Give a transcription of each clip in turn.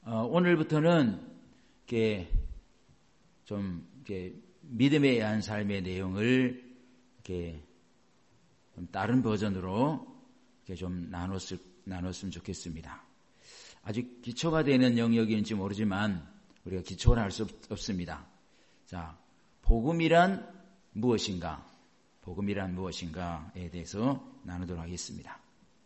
오늘부터는 이렇게 믿음에 의한 삶의 내용을 이렇게 좀 다른 버전으로 이렇게 좀 나눴으면 좋겠습니다. 아직 기초가 되는 영역인지 모르지만 우리가 기초를 할 수 없습니다. 자, 복음이란 무엇인가? 복음이란 무엇인가에 대해서 나누도록 하겠습니다.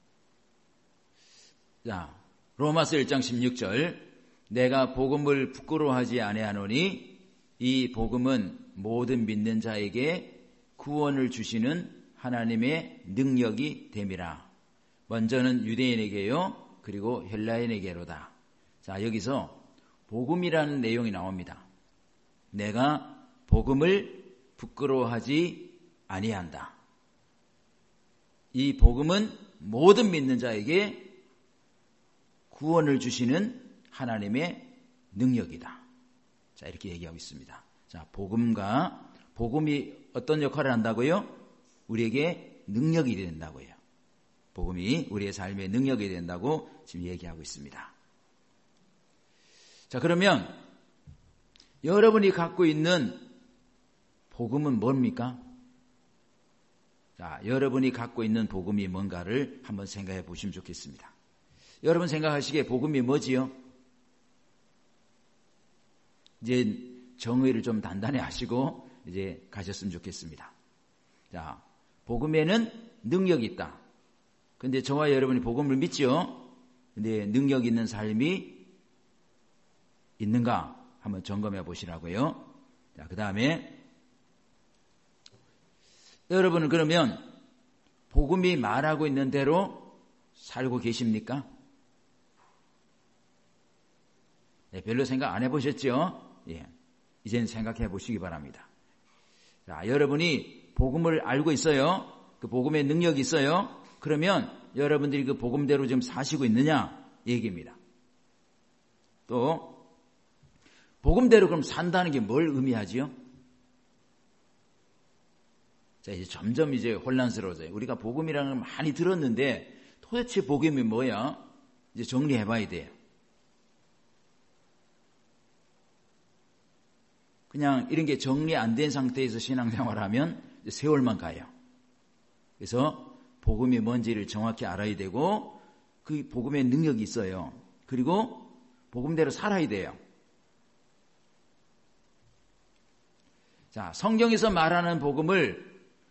자, 로마서 1장 16절, 내가 복음을 부끄러워하지 아니하노니 이 복음은 모든 믿는 자에게 구원을 주시는 하나님의 능력이 됨이라. 먼저는 유대인에게요, 그리고 헬라인에게로다. 자, 여기서 복음이라는 내용이 나옵니다. 내가 복음을 부끄러워하지 아니한다. 이 복음은 모든 믿는 자에게 구원을 주시는 하나님의 능력이다. 자, 이렇게 얘기하고 있습니다. 자, 복음이 어떤 역할을 한다고요? 우리에게 능력이 된다고요. 복음이 우리의 삶의 능력이 된다고 지금 얘기하고 있습니다. 자, 그러면 여러분이 갖고 있는 복음은 뭡니까? 자, 여러분이 갖고 있는 복음이 뭔가를 한번 생각해 보시면 좋겠습니다. 여러분 생각하시기에 복음이 뭐지요? 이제 정의를 좀 단단히 하시고 이제 가셨으면 좋겠습니다. 자, 복음에는 능력이 있다. 근데 저와 여러분이 복음을 믿죠? 근데 능력 있는 삶이 있는가? 한번 점검해 보시라고요. 자, 그 다음에 여러분은 그러면 복음이 말하고 있는 대로 살고 계십니까? 네, 별로 생각 안 해보셨죠? 예, 이제는 생각해 보시기 바랍니다. 자, 여러분이 복음을 알고 있어요. 그 복음의 능력이 있어요. 그러면 여러분들이 그 복음대로 지금 사시고 있느냐? 얘기입니다. 또 복음대로 그럼 산다는 게 뭘 의미하지요? 자, 이제 점점 이제 혼란스러워져요. 우리가 복음이라는 걸 많이 들었는데 도대체 복음이 뭐야? 이제 정리해 봐야 돼요. 그냥 이런 게 정리 안 된 상태에서 신앙생활하면 세월만 가요. 그래서 복음이 뭔지를 정확히 알아야 되고 그 복음의 능력이 있어요. 그리고 복음대로 살아야 돼요. 자, 성경에서 말하는 복음을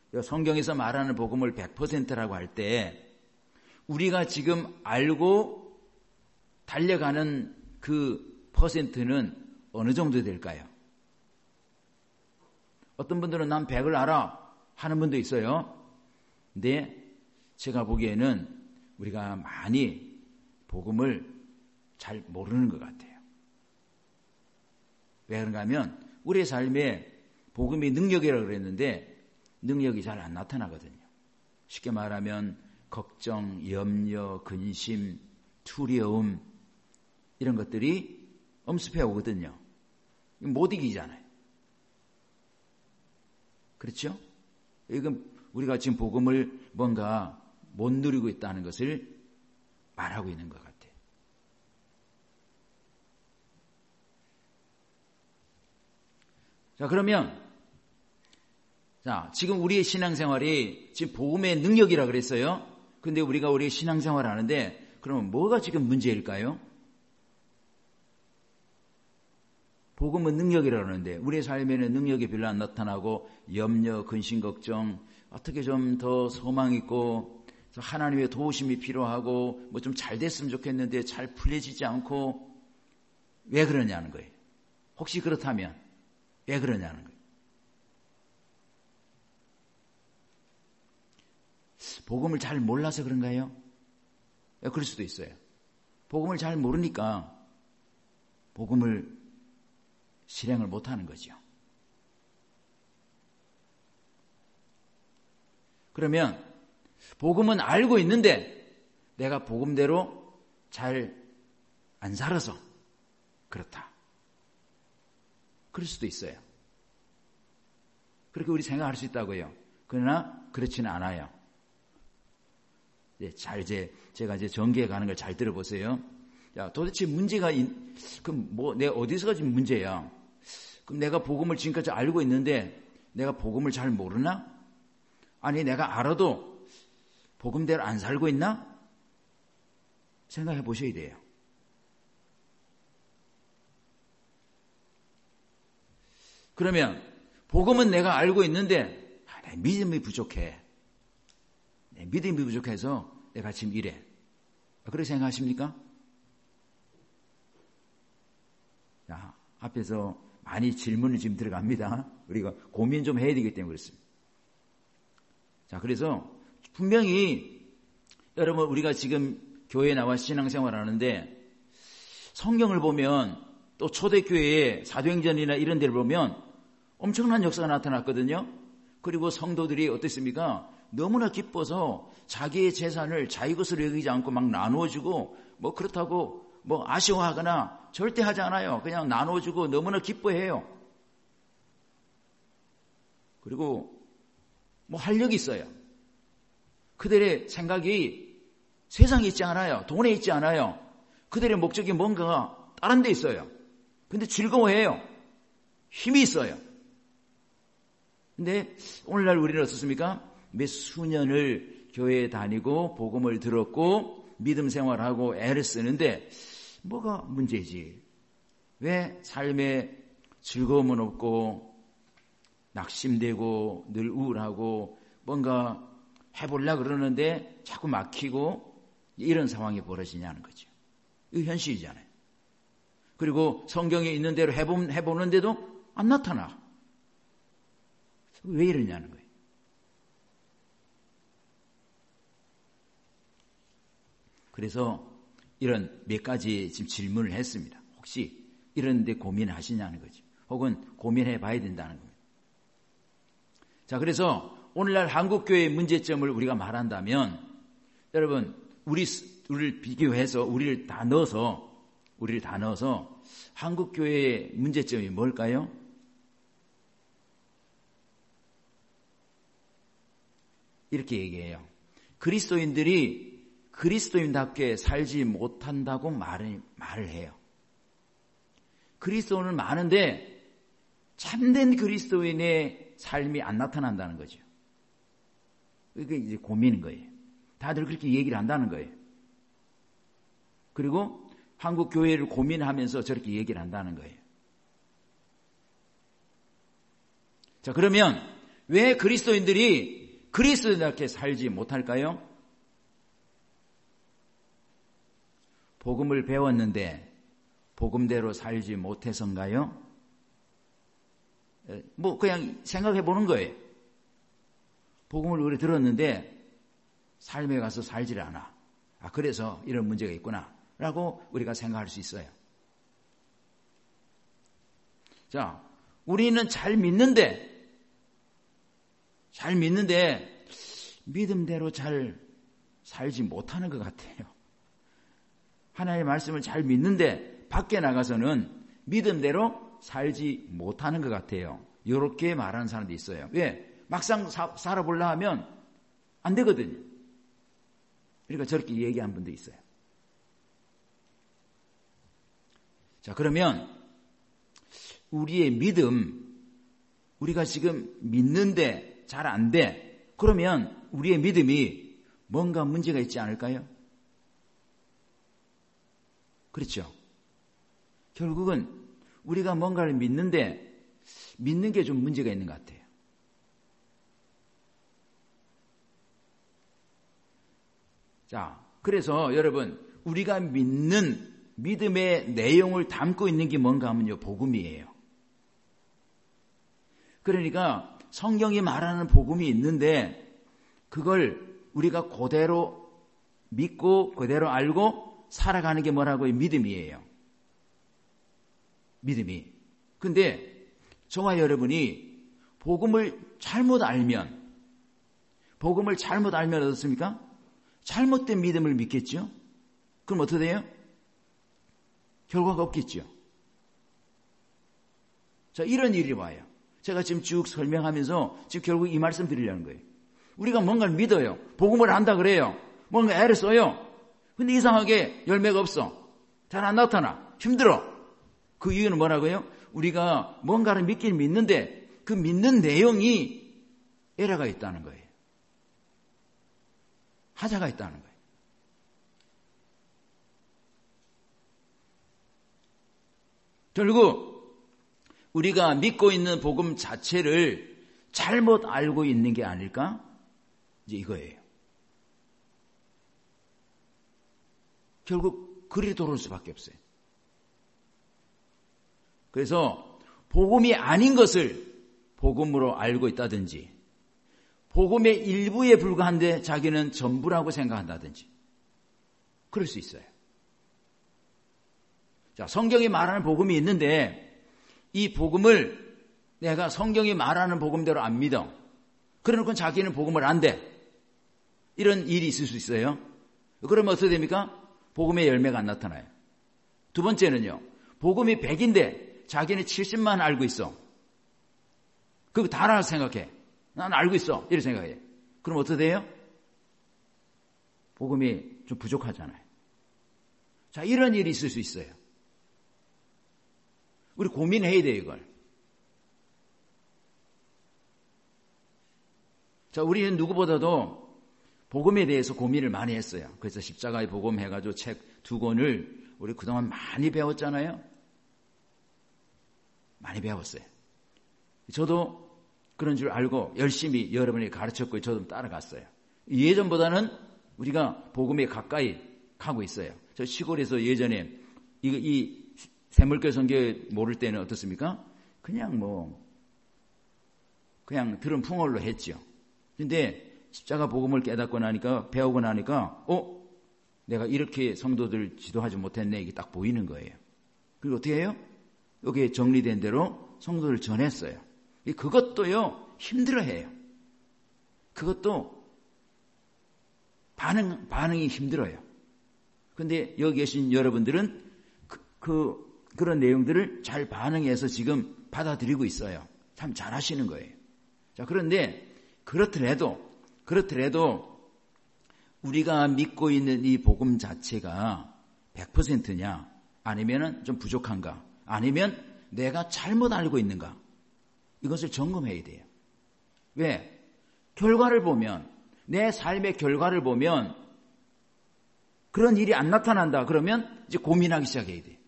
100%라고 할 때 우리가 지금 알고 달려가는 그 퍼센트는 어느 정도 될까요? 어떤 분들은 난 100을 알아 하는 분도 있어요. 근데 제가 보기에는 우리가 많이 복음을 잘 모르는 것 같아요. 왜 그런가 하면 우리의 삶에 복음이 능력이라고 그랬는데 능력이 잘 안 나타나거든요. 쉽게 말하면 걱정, 염려, 근심, 두려움 이런 것들이 엄습해 오거든요. 못 이기잖아요. 그렇죠? 이건 우리가 지금 복음을 뭔가 못 누리고 있다는 것을 말하고 있는 것 같아요. 자, 그러면 지금 우리의 신앙생활이 지금 복음의 능력이라 그랬어요. 근데 우리가 우리의 신앙생활을 하는데 그러면 뭐가 지금 문제일까요? 복음은 능력이라고 하는데 우리의 삶에는 능력이 별로 안 나타나고 염려, 근심, 걱정 어떻게 좀 더 소망 있고 하나님의 도우심이 필요하고 뭐 좀 잘 됐으면 좋겠는데 잘 풀려지지 않고 왜 그러냐는 거예요. 혹시 그렇다면 왜 그러냐는 거예요. 복음을 잘 몰라서 그런가요? 그럴 수도 있어요. 복음을 잘 모르니까 복음을 실행을 못하는 거죠. 그러면 복음은 알고 있는데 내가 복음대로 잘 안 살아서 그렇다. 그럴 수도 있어요. 그렇게 우리 생각할 수 있다고요. 그러나 그렇지는 않아요. 제가 이제 전개해 가는 걸 잘 들어보세요. 야, 도대체 문제가, 그럼 뭐, 내가 어디서가 지금 문제야? 그럼 내가 복음을 지금까지 알고 있는데 내가 복음을 잘 모르나? 아니, 내가 알아도 복음대로 안 살고 있나? 생각해 보셔야 돼요. 그러면 복음은 내가 알고 있는데 내 믿음이 부족해. 내 믿음이 부족해서 내가 지금 이래. 그렇게 생각하십니까? 자, 앞에서 많이 질문이 지금 들어갑니다. 우리가 고민 좀 해야 되기 때문에 그렇습니다. 자, 그래서 분명히 여러분 우리가 지금 교회에 나와 신앙생활 하는데 성경을 보면 또 초대교회의 사도행전이나 이런 데를 보면 엄청난 역사가 나타났거든요. 그리고 성도들이 어떻습니까? 너무나 기뻐서 자기의 재산을 자기 것으로 여기지 않고 막 나누어주고 뭐 그렇다고 뭐 아쉬워하거나 절대 하지 않아요. 그냥 나눠주고 너무나 기뻐해요. 그리고 뭐 활력이 있어요. 그들의 생각이 세상에 있지 않아요. 돈에 있지 않아요. 그들의 목적이 뭔가 다른 데 있어요. 근데 즐거워해요. 힘이 있어요. 근데 오늘날 우리는 어떻습니까? 몇 수년을 교회에 다니고 복음을 들었고 믿음 생활하고 애를 쓰는데 뭐가 문제지? 왜 삶에 즐거움은 없고 낙심되고 늘 우울하고 뭔가 해보려고 그러는데 자꾸 막히고 이런 상황이 벌어지냐는 거죠. 이거 현실이잖아요. 그리고 성경에 있는 대로 해보는데도 안 나타나. 왜 이러냐는 거예요. 그래서 이런 몇 가지 지금 질문을 했습니다. 혹시 이런 데 고민하시냐는 거죠. 혹은 고민해 봐야 된다는 겁니다. 자, 그래서 오늘날 한국교회의 문제점을 우리가 말한다면 여러분 우리를 비교해서 우리를 다 넣어서 한국교회의 문제점이 뭘까요? 이렇게 얘기해요. 그리스도인들이 그리스도인답게 살지 못한다고 말을 해요. 그리스도인은 많은데 참된 그리스도인의 삶이 안 나타난다는 거죠. 그게 이제 고민인 거예요. 다들 그렇게 얘기를 한다는 거예요. 그리고 한국 교회를 고민하면서 저렇게 얘기를 한다는 거예요. 자, 그러면 왜 그리스도인들이 그리스도인답게 살지 못할까요? 복음을 배웠는데 복음대로 살지 못해서인가요? 뭐 그냥 생각해 보는 거예요. 복음을 우리 들었는데 삶에 가서 살지를 않아. 그래서 이런 문제가 있구나 라고 우리가 생각할 수 있어요. 자, 우리는 잘 믿는데 믿음대로 잘 살지 못하는 것 같아요. 하나님의 말씀을 잘 믿는데 밖에 나가서는 믿음대로 살지 못하는 것 같아요. 이렇게 말하는 사람도 있어요. 왜? 막상 살아보려 하면 안 되거든요. 그러니까 저렇게 얘기하는 분도 있어요. 자, 그러면 우리의 믿음, 우리가 지금 믿는데 잘 안 돼. 그러면 우리의 믿음이 뭔가 문제가 있지 않을까요? 그렇죠. 결국은 우리가 뭔가를 믿는데 믿는 게 좀 문제가 있는 것 같아요. 자, 그래서 여러분 우리가 믿는 믿음의 내용을 담고 있는 게 뭔가 하면요, 복음이에요. 그러니까 성경이 말하는 복음이 있는데 그걸 우리가 그대로 믿고 그대로 알고 살아가는 게 뭐라고요? 믿음이에요. 믿음이. 근데 저와 여러분이 복음을 잘못 알면 어떻습니까? 잘못된 믿음을 믿겠죠? 그럼 어떻게 돼요? 결과가 없겠죠. 자, 이런 일이 와요. 제가 지금 쭉 설명하면서 지금 결국 이 말씀 드리려는 거예요. 우리가 뭔가를 믿어요. 복음을 안다 그래요. 뭔가 애를 써요. 근데 이상하게 열매가 없어. 잘 안 나타나. 힘들어. 그 이유는 뭐라고요? 우리가 뭔가를 믿긴 믿는데 그 믿는 내용이 에러가 있다는 거예요. 하자가 있다는 거예요. 결국 우리가 믿고 있는 복음 자체를 잘못 알고 있는 게 아닐까? 이제 이거예요. 결국 그리 돌아올 수밖에 없어요. 그래서 복음이 아닌 것을 복음으로 알고 있다든지 복음의 일부에 불과한데 자기는 전부라고 생각한다든지 그럴 수 있어요. 자, 성경이 말하는 복음이 있는데 이 복음을 내가 성경이 말하는 복음대로 안 믿어. 그러니까 자기는 복음을 안 돼. 이런 일이 있을 수 있어요. 그러면 어떻게 됩니까? 복음의 열매가 안 나타나요. 두 번째는요. 복음이 100인데 자기는 70만 알고 있어. 그거 다라고 생각해. 난 알고 있어. 이렇게 생각해. 그럼 어떻게 돼요? 복음이 좀 부족하잖아요. 자, 이런 일이 있을 수 있어요. 우리 고민해야 돼요, 이걸. 자, 우리는 누구보다도 복음에 대해서 고민을 많이 했어요. 그래서 십자가의 복음 해가지고 책 2권을 우리 그동안 많이 배웠잖아요. 많이 배웠어요. 저도 그런 줄 알고 열심히 여러분이 가르쳤고 저도 따라갔어요. 예전보다는 우리가 복음에 가까이 가고 있어요. 저 시골에서 예전에 이 새물교 선교 모를 때는 어떻습니까? 그냥 들은 풍월로 했죠. 근데 십자가 복음을 깨닫고 나니까 배우고 나니까 내가 이렇게 성도들 지도하지 못했네 이게 딱 보이는 거예요. 그리고 어떻게 해요? 여기에 정리된 대로 성도를 전했어요. 그것도요 힘들어해요. 그것도 반응이 힘들어요. 근데 여기 계신 여러분들은 그런 내용들을 잘 반응해서 지금 받아들이고 있어요. 참 잘하시는 거예요. 자, 그런데 그렇더라도 우리가 믿고 있는 이 복음 자체가 100%냐 아니면 좀 부족한가 아니면 내가 잘못 알고 있는가 이것을 점검해야 돼요. 왜? 결과를 보면 내 삶의 결과를 보면 그런 일이 안 나타난다 그러면 이제 고민하기 시작해야 돼요.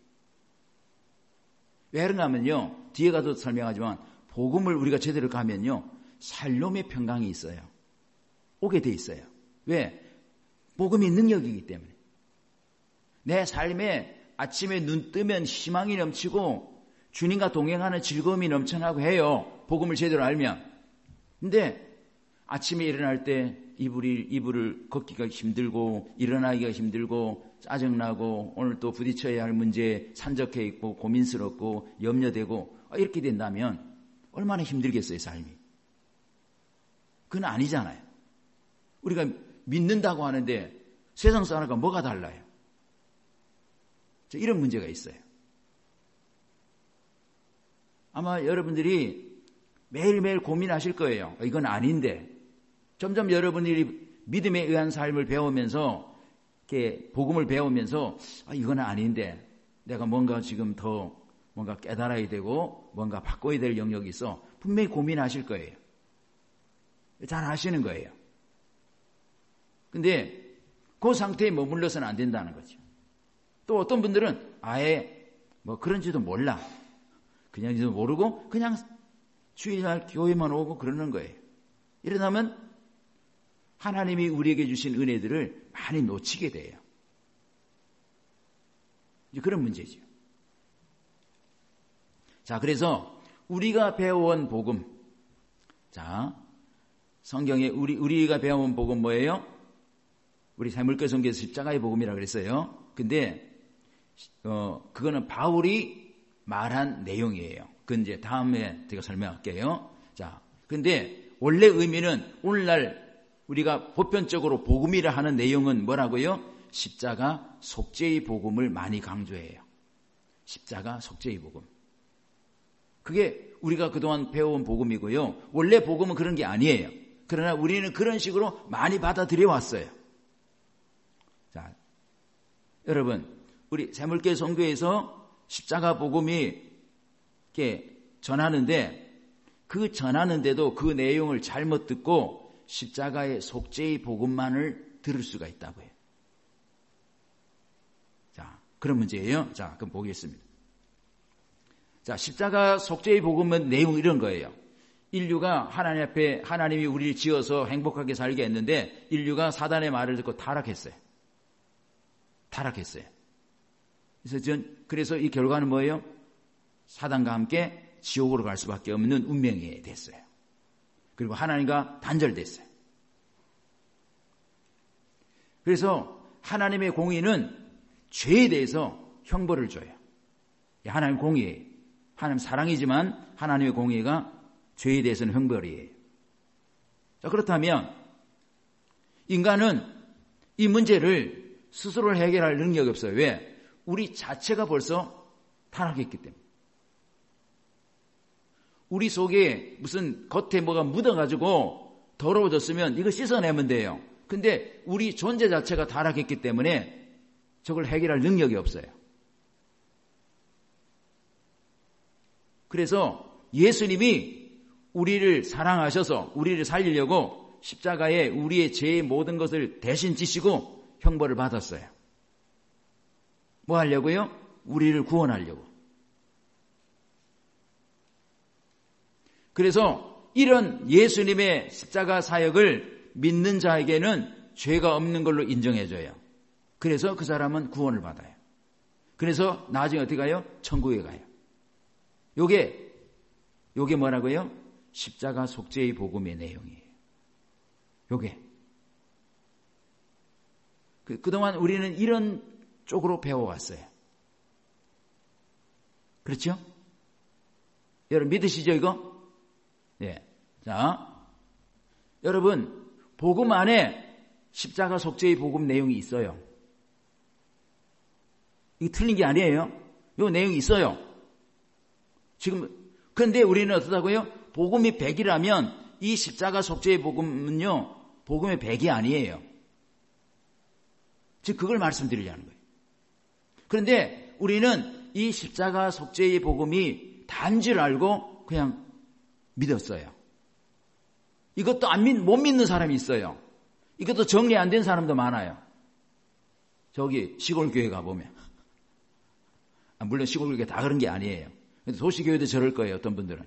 왜 그런가 하면요 뒤에 가도 설명하지만 복음을 우리가 제대로 가면요 살롬의 평강이 있어요. 오게 돼 있어요. 왜? 복음이 능력이기 때문에. 내 삶에 아침에 눈 뜨면 희망이 넘치고 주님과 동행하는 즐거움이 넘쳐나고 해요. 복음을 제대로 알면. 근데 아침에 일어날 때 이불을 걷기가 힘들고 일어나기가 힘들고 짜증나고 오늘 또 부딪혀야 할 문제에 산적해 있고 고민스럽고 염려되고 이렇게 된다면 얼마나 힘들겠어요, 삶이. 그건 아니잖아요. 우리가 믿는다고 하는데 세상 사람과 뭐가 달라요? 이런 문제가 있어요. 아마 여러분들이 매일매일 고민하실 거예요. 이건 아닌데. 점점 여러분들이 믿음에 의한 삶을 배우면서 이렇게 복음을 배우면서 이건 아닌데 내가 뭔가 지금 더 뭔가 깨달아야 되고 뭔가 바꿔야 될 영역이 있어. 분명히 고민하실 거예요. 잘 아시는 거예요. 근데 그 상태에 머물러서는 안 된다는 거죠. 또 어떤 분들은 아예 그런지도 몰라. 그냥지도 모르고 그냥 주일날 교회만 오고 그러는 거예요. 이러다면 하나님이 우리에게 주신 은혜들을 많이 놓치게 돼요. 이제 그런 문제죠. 자, 그래서 우리가 배워온 복음. 자, 성경에 우리가 배워온 복음 뭐예요? 우리 새물교 선교에서 십자가의 복음이라고 그랬어요. 근데 그거는 바울이 말한 내용이에요. 그건 이제 다음에 제가 설명할게요. 자, 근데 원래 의미는 오늘날 우리가 보편적으로 복음이라 하는 내용은 뭐라고요? 십자가 속죄의 복음을 많이 강조해요. 십자가 속죄의 복음. 그게 우리가 그동안 배워온 복음이고요. 원래 복음은 그런 게 아니에요. 그러나 우리는 그런 식으로 많이 받아들여 왔어요. 자, 여러분, 우리 새물교회 성교에서 십자가 복음이 이렇게 전하는데 그 전하는데도 그 내용을 잘못 듣고 십자가의 속죄의 복음만을 들을 수가 있다고 해요. 자, 그런 문제예요. 자, 그럼 보겠습니다. 자, 십자가 속죄의 복음은 내용 이런 거예요. 인류가 하나님 앞에 하나님이 우리를 지어서 행복하게 살게 했는데 인류가 사단의 말을 듣고 타락했어요. 그래서 이 결과는 뭐예요? 사단과 함께 지옥으로 갈 수밖에 없는 운명이 됐어요. 그리고 하나님과 단절됐어요. 그래서 하나님의 공의는 죄에 대해서 형벌을 줘요. 하나님 공의예요. 하나님 사랑이지만 하나님의 공의가 죄에 대해서는 형벌이에요. 자, 그렇다면 인간은 이 문제를 스스로 해결할 능력이 없어요. 왜? 우리 자체가 벌써 타락했기 때문에. 우리 속에 무슨 겉에 뭐가 묻어가지고 더러워졌으면 이거 씻어내면 돼요. 근데 우리 존재 자체가 타락했기 때문에 저걸 해결할 능력이 없어요. 그래서 예수님이 우리를 사랑하셔서 우리를 살리려고 십자가에 우리의 죄의 모든 것을 대신 지시고 형벌을 받았어요. 뭐 하려고요? 우리를 구원하려고. 그래서 이런 예수님의 십자가 사역을 믿는 자에게는 죄가 없는 걸로 인정해줘요. 그래서 그 사람은 구원을 받아요. 그래서 나중에 어떻게 가요? 천국에 가요. 요게 뭐라고요? 십자가 속죄의 복음의 내용이에요. 요게. 그동안 우리는 이런 쪽으로 배워왔어요. 그렇죠? 여러분 믿으시죠, 이거? 예. 자, 여러분, 복음 안에 십자가 속죄의 복음 내용이 있어요. 이게 틀린 게 아니에요. 요 내용이 있어요. 지금, 근데 우리는 어떻다고요? 복음이 100이라면 이 십자가 속죄의 복음은요, 복음의 100이 아니에요. 즉 그걸 말씀드리려는 거예요. 그런데 우리는 이 십자가 속죄의 복음이 단지를 알고 그냥 믿었어요. 이것도 못 믿는 사람이 있어요. 이것도 정리 안 된 사람도 많아요. 저기 시골 교회 가보면. 물론 시골 교회 다 그런 게 아니에요. 근데 도시교회도 저럴 거예요, 어떤 분들은.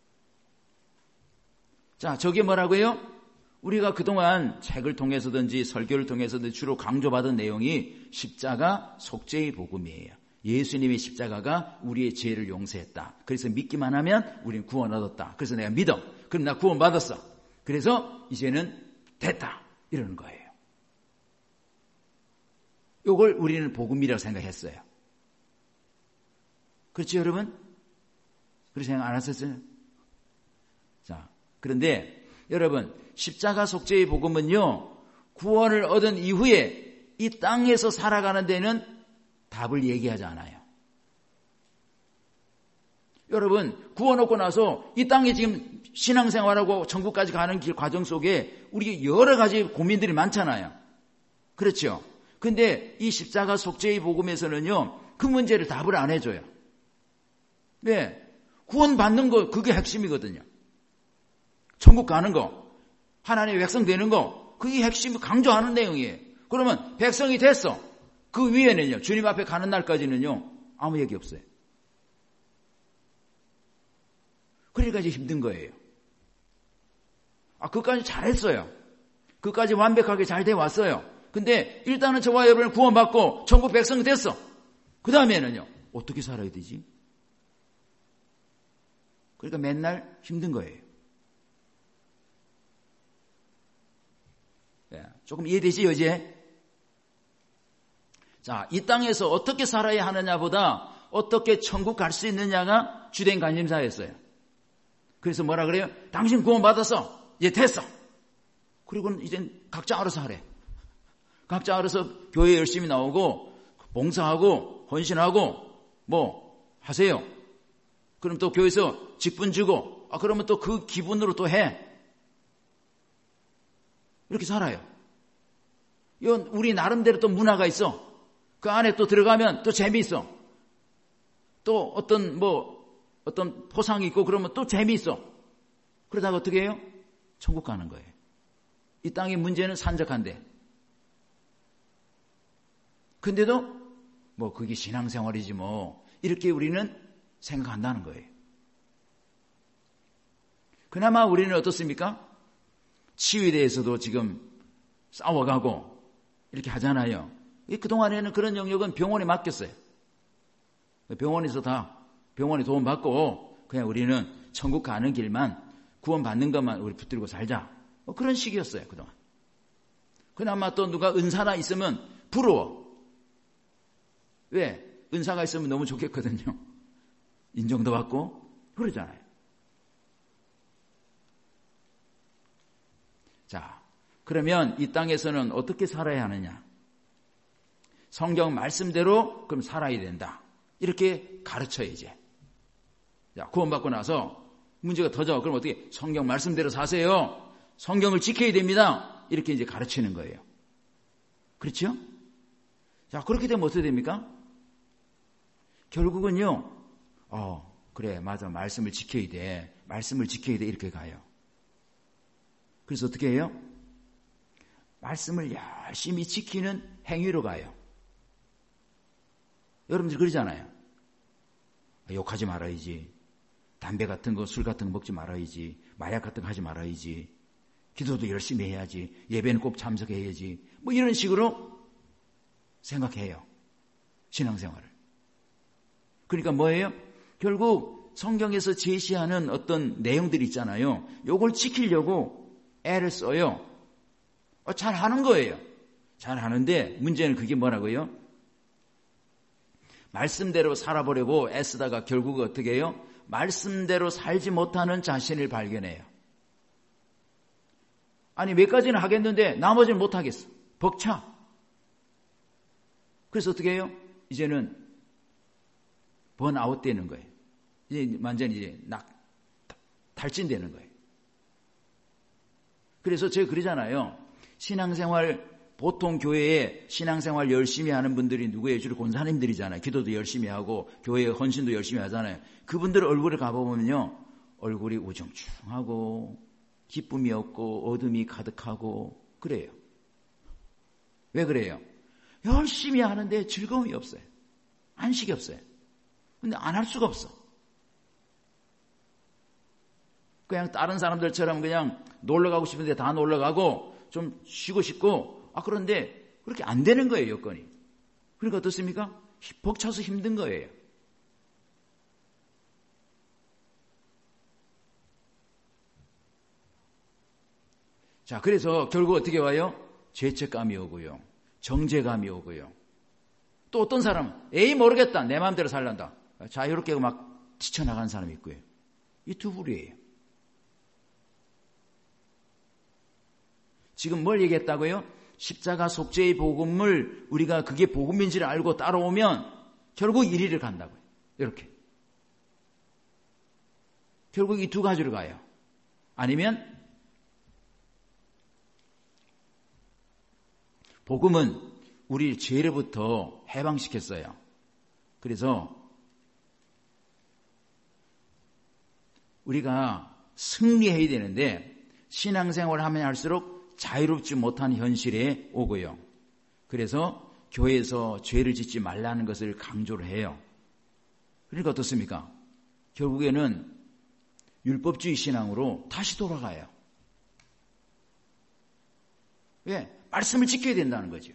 자, 저게 뭐라고요? 우리가 그동안 책을 통해서든지 설교를 통해서든지 주로 강조받은 내용이 십자가 속죄의 복음이에요. 예수님의 십자가가 우리의 죄를 용서했다. 그래서 믿기만 하면 우리는 구원 얻었다. 그래서 내가 믿어. 그럼 나 구원 받았어. 그래서 이제는 됐다. 이러는 거예요. 이걸 우리는 복음이라고 생각했어요. 그렇죠, 여러분? 그렇게 생각 안 하셨어요? 자, 그런데 여러분, 십자가 속죄의 복음은요, 구원을 얻은 이후에 이 땅에서 살아가는 데는 답을 얘기하지 않아요. 여러분, 구원 얻고 나서 이 땅에 지금 신앙생활하고 천국까지 가는 길 과정 속에 우리 여러 가지 고민들이 많잖아요. 그렇죠? 근데 이 십자가 속죄의 복음에서는요, 그 문제를 답을 안 해줘요. 네, 구원 받는 거 그게 핵심이거든요. 천국 가는 거, 하나님의 백성 되는 거, 그게 핵심이 강조하는 내용이에요. 그러면 백성이 됐어. 그 위에는요, 주님 앞에 가는 날까지는요, 아무 얘기 없어요. 그러니까 이제 힘든 거예요. 그까지 잘했어요. 그까지 완벽하게 잘 돼 왔어요. 근데 일단은 저와 여러분을 구원받고 천국 백성이 됐어. 그 다음에는요, 어떻게 살아야 되지? 그러니까 맨날 힘든 거예요. 조금 이해되시죠, 이제? 자, 이 땅에서 어떻게 살아야 하느냐보다 어떻게 천국 갈 수 있느냐가 주된 관심사였어요. 그래서 뭐라 그래요? 당신 구원 받았어. 이제 됐어. 그리고는 이젠 각자 알아서 하래. 각자 알아서 교회 열심히 나오고 봉사하고 헌신하고 뭐 하세요. 그럼 또 교회에서 직분 주고 그러면 또 그 기분으로 또 해. 이렇게 살아요. 이건 우리 나름대로 또 문화가 있어. 그 안에 또 들어가면 또 재미있어. 또 어떤 포상이 있고 그러면 또 재미있어. 그러다가 어떻게 해요? 천국 가는 거예요. 이 땅의 문제는 산적한데. 근데도 그게 신앙생활이지 이렇게 우리는 생각한다는 거예요. 그나마 우리는 어떻습니까? 치유에 대해서도 지금 싸워가고 이렇게 하잖아요. 그동안에는 그런 영역은 병원에 맡겼어요. 병원에서 병원에 도움받고 그냥 우리는 천국 가는 길만 구원받는 것만 우리 붙들고 살자. 그런 식이었어요, 그동안. 그나마 또 누가 은사나 있으면 부러워. 왜? 은사가 있으면 너무 좋겠거든요. 인정도 받고 그러잖아요. 자, 그러면 이 땅에서는 어떻게 살아야 하느냐? 성경 말씀대로 그럼 살아야 된다. 이렇게 가르쳐요, 이제. 자, 구원받고 나서 문제가 터져. 그럼 어떻게? 성경 말씀대로 사세요. 성경을 지켜야 됩니다. 이렇게 이제 가르치는 거예요. 그렇죠? 자, 그렇게 되면 어떻게 됩니까? 결국은요, 그래, 맞아. 말씀을 지켜야 돼. 말씀을 지켜야 돼. 이렇게 가요. 그래서 어떻게 해요? 말씀을 열심히 지키는 행위로 가요. 여러분들 그러잖아요. 욕하지 말아야지. 담배 같은 거, 술 같은 거 먹지 말아야지. 마약 같은 거 하지 말아야지. 기도도 열심히 해야지. 예배는 꼭 참석해야지. 이런 식으로 생각해요. 신앙생활을. 그러니까 뭐예요? 결국 성경에서 제시하는 어떤 내용들이 있잖아요. 요걸 지키려고 애를 써요. 잘 하는 거예요. 잘 하는데 문제는 그게 뭐라고요? 말씀대로 살아보려고 애쓰다가 결국 어떻게 해요? 말씀대로 살지 못하는 자신을 발견해요. 아니 몇 가지는 하겠는데 나머지는 못하겠어. 벅차. 그래서 어떻게 해요? 이제는 번아웃 되는 거예요. 이제 완전히 이제 탈진되는 거예요. 그래서 제가 그러잖아요. 신앙생활 보통 교회에 신앙생활 열심히 하는 분들이 누구예요? 주로 권사님들이잖아요. 기도도 열심히 하고 교회에 헌신도 열심히 하잖아요. 그분들 얼굴을 가보면요. 얼굴이 우중충하고 기쁨이 없고 어둠이 가득하고 그래요. 왜 그래요? 열심히 하는데 즐거움이 없어요. 안식이 없어요. 근데 안 할 수가 없어. 그냥 다른 사람들처럼 그냥 놀러 가고 싶은데 다 놀러 가고 좀 쉬고 싶고 그런데 그렇게 안 되는 거예요, 여건이. 그러니까 어떻습니까? 벅차서 힘든 거예요. 자, 그래서 결국 어떻게 와요? 죄책감이 오고요. 정죄감이 오고요. 또 어떤 사람은 에이 모르겠다. 내 마음대로 살란다. 자유롭게 막 지쳐나가는 사람이 있고요. 이 두 부류예요. 지금 뭘 얘기했다고요? 십자가 속죄의 복음을 우리가 그게 복음인지를 알고 따라오면 결국 이리를 간다고요. 이렇게. 결국 이 두 가지로 가요. 아니면 복음은 우리 죄로부터 해방시켰어요. 그래서 우리가 승리해야 되는데 신앙생활을 하면 할수록 자유롭지 못한 현실에 오고요. 그래서 교회에서 죄를 짓지 말라는 것을 강조를 해요. 그러니까 어떻습니까? 결국에는 율법주의 신앙으로 다시 돌아가요. 왜? 말씀을 지켜야 된다는 거죠.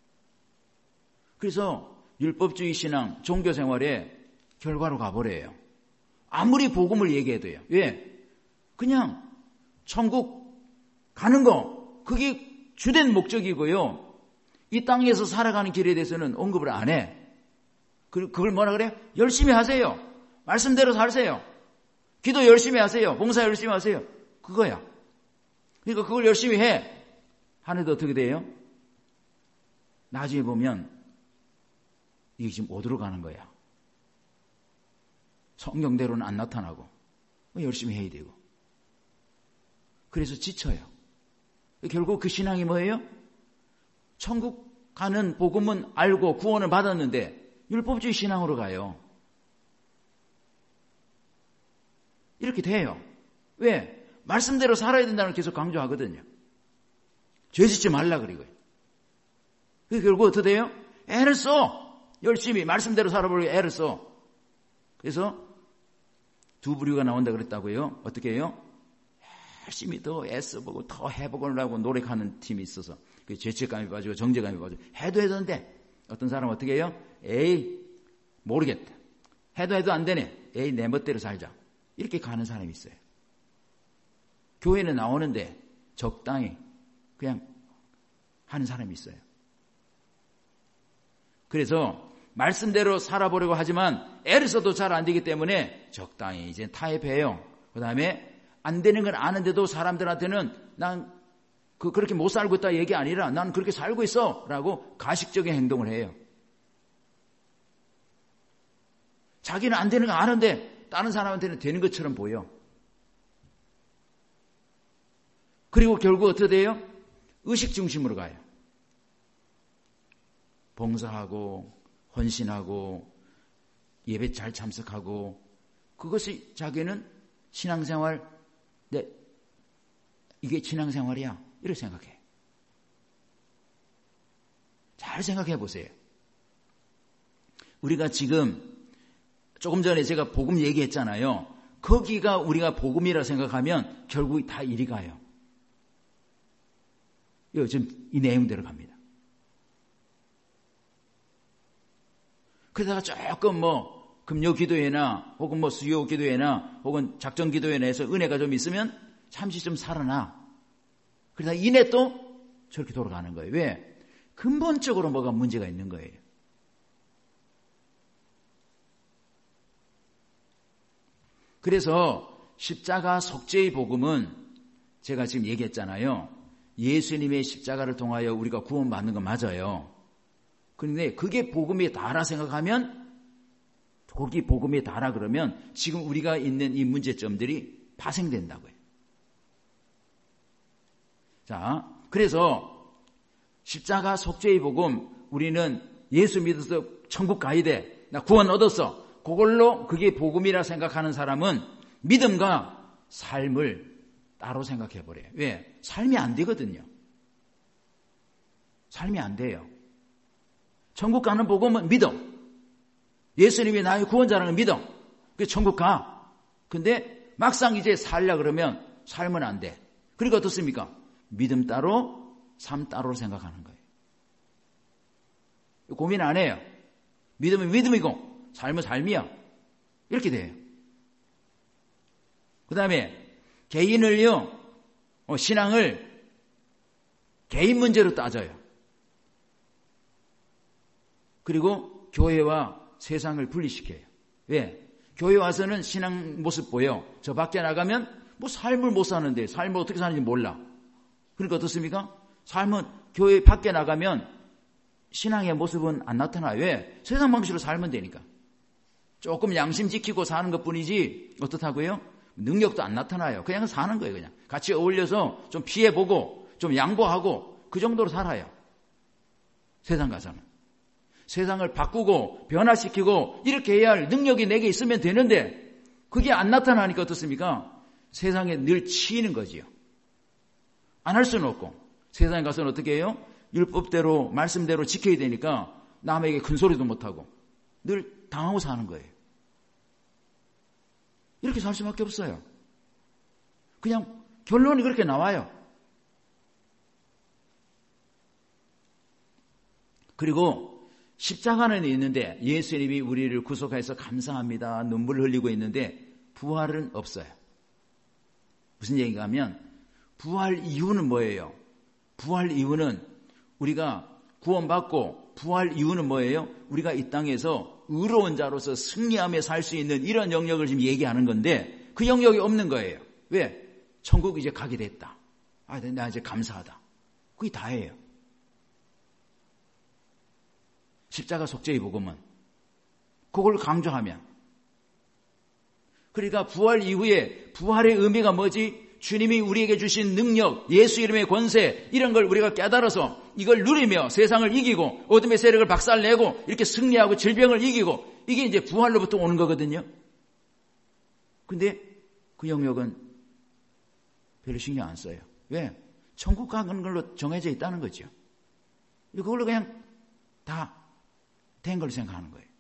그래서 율법주의 신앙, 종교생활의 결과로 가버려요. 아무리 복음을 얘기해도요. 왜? 그냥 천국 가는 거 그게 주된 목적이고요. 이 땅에서 살아가는 길에 대해서는 언급을 안 해. 그걸 뭐라 그래? 열심히 하세요. 말씀대로 살세요. 기도 열심히 하세요. 봉사 열심히 하세요. 그거야. 그러니까 그걸 열심히 해. 하는데 어떻게 돼요? 나중에 보면 이게 지금 어디로 가는 거야? 성경대로는 안 나타나고 열심히 해야 되고 그래서 지쳐요. 결국 그 신앙이 뭐예요? 천국 가는 복음은 알고 구원을 받았는데 율법주의 신앙으로 가요. 이렇게 돼요. 왜? 말씀대로 살아야 된다는 걸 계속 강조하거든요. 죄 짓지 말라 그리고요. 그래서 결국 어떻게 돼요? 애를 써. 열심히 말씀대로 살아보려고 애를 써. 그래서 두 부류가 나온다 그랬다고요. 어떻게 해요? 열심히 더 애써보고 더 해보려고 노력하는 팀이 있어서 죄책감이 빠지고 정죄감이 빠지고 해도 하는데 어떤 사람은 어떻게 해요? 에이 모르겠다. 해도 안 되네. 에이 내 멋대로 살자. 이렇게 가는 사람이 있어요. 교회는 나오는데 적당히 그냥 하는 사람이 있어요. 그래서 말씀대로 살아보려고 하지만 애를 써도 잘 안 되기 때문에 적당히 이제 타협해요. 그 다음에 안 되는 건 아는데도 사람들한테는 난 그렇게 못 살고 있다 얘기 아니라 난 그렇게 살고 있어 라고 가식적인 행동을 해요. 자기는 안 되는 거 아는데 다른 사람한테는 되는 것처럼 보여. 그리고 결국 어떻게 돼요? 의식 중심으로 가요. 봉사하고 헌신하고 예배 잘 참석하고 그것이 자기는 신앙생활 이게 신앙생활이야 이렇게 생각해. 잘 생각해 보세요. 우리가 지금 조금 전에 제가 복음 얘기했잖아요. 거기가 우리가 복음이라 생각하면 결국 다 이리 가요. 요즘 이 내용대로 갑니다. 그러다가 조금 금요 기도회나 혹은 수요 기도회나 혹은 작정 기도회나 해서 은혜가 좀 있으면 잠시 좀 살아나. 그러다 이내 또 저렇게 돌아가는 거예요. 왜? 근본적으로 뭐가 문제가 있는 거예요. 그래서 십자가 속죄의 복음은 제가 지금 얘기했잖아요. 예수님의 십자가를 통하여 우리가 구원받는 건 맞아요. 그런데 그게 복음이 다라 생각하면 거기 복음이 다라 그러면 지금 우리가 있는 이 문제점들이 파생된다고요. 자, 그래서 십자가 속죄의 복음 우리는 예수 믿어서 천국 가야 돼. 나 구원 얻었어. 그걸로 그게 복음이라 생각하는 사람은 믿음과 삶을 따로 생각해 버려요. 왜? 삶이 안 되거든요. 삶이 안 돼요. 천국 가는 복음은 믿음. 예수님이 나의 구원자라는 믿음. 그래서 천국 가. 근데 막상 이제 살려 그러면 삶은 안 돼. 그러니까 어떻습니까? 믿음 따로 삶 따로 생각하는 거예요. 고민 안 해요. 믿음은 믿음이고 삶은 삶이야. 이렇게 돼요. 그 다음에 개인을요. 신앙을 개인 문제로 따져요. 그리고 교회와 세상을 분리시켜요. 왜? 교회 와서는 신앙 모습 보여. 저 밖에 나가면 삶을 못 사는데 삶을 어떻게 사는지 몰라. 그러니까 어떻습니까? 삶은 교회 밖에 나가면 신앙의 모습은 안 나타나요. 왜? 세상 방식으로 살면 되니까. 조금 양심 지키고 사는 것뿐이지 어떻다고요? 능력도 안 나타나요. 그냥 사는 거예요. 그냥 같이 어울려서 좀 피해보고 좀 양보하고 그 정도로 살아요. 세상 가서는. 세상을 바꾸고 변화시키고 이렇게 해야 할 능력이 내게 있으면 되는데 그게 안 나타나니까 어떻습니까? 세상에 늘 치이는 거지요. 안 할 수는 없고 세상에 가서는 어떻게 해요? 율법대로 말씀대로 지켜야 되니까 남에게 큰 소리도 못하고 늘 당하고 사는 거예요. 이렇게 살 수밖에 없어요. 그냥 결론이 그렇게 나와요. 그리고 십자가는 있는데 예수님이 우리를 구속해서 감사합니다. 눈물 흘리고 있는데 부활은 없어요. 무슨 얘기가 하면 부활 이유는 뭐예요? 부활 이유는 우리가 구원받고 부활 이유는 뭐예요? 우리가 이 땅에서 의로운 자로서 승리하며 살 수 있는 이런 영역을 지금 얘기하는 건데 그 영역이 없는 거예요. 왜? 천국 이제 가게 됐다. 나 이제 감사하다. 그게 다예요. 십자가 속죄의 복음은 그걸 강조하면 그러니까 부활 이후에 부활의 의미가 뭐지? 주님이 우리에게 주신 능력, 예수 이름의 권세, 이런 걸 우리가 깨달아서 이걸 누리며 세상을 이기고 어둠의 세력을 박살내고 이렇게 승리하고 질병을 이기고, 이게 이제 부활로부터 오는 거거든요. 근데 그 영역은 별로 신경 안 써요. 왜? 천국 가는 걸로 정해져 있다는 거죠. 그걸로 그냥 다 된 걸 생각하는 거예요.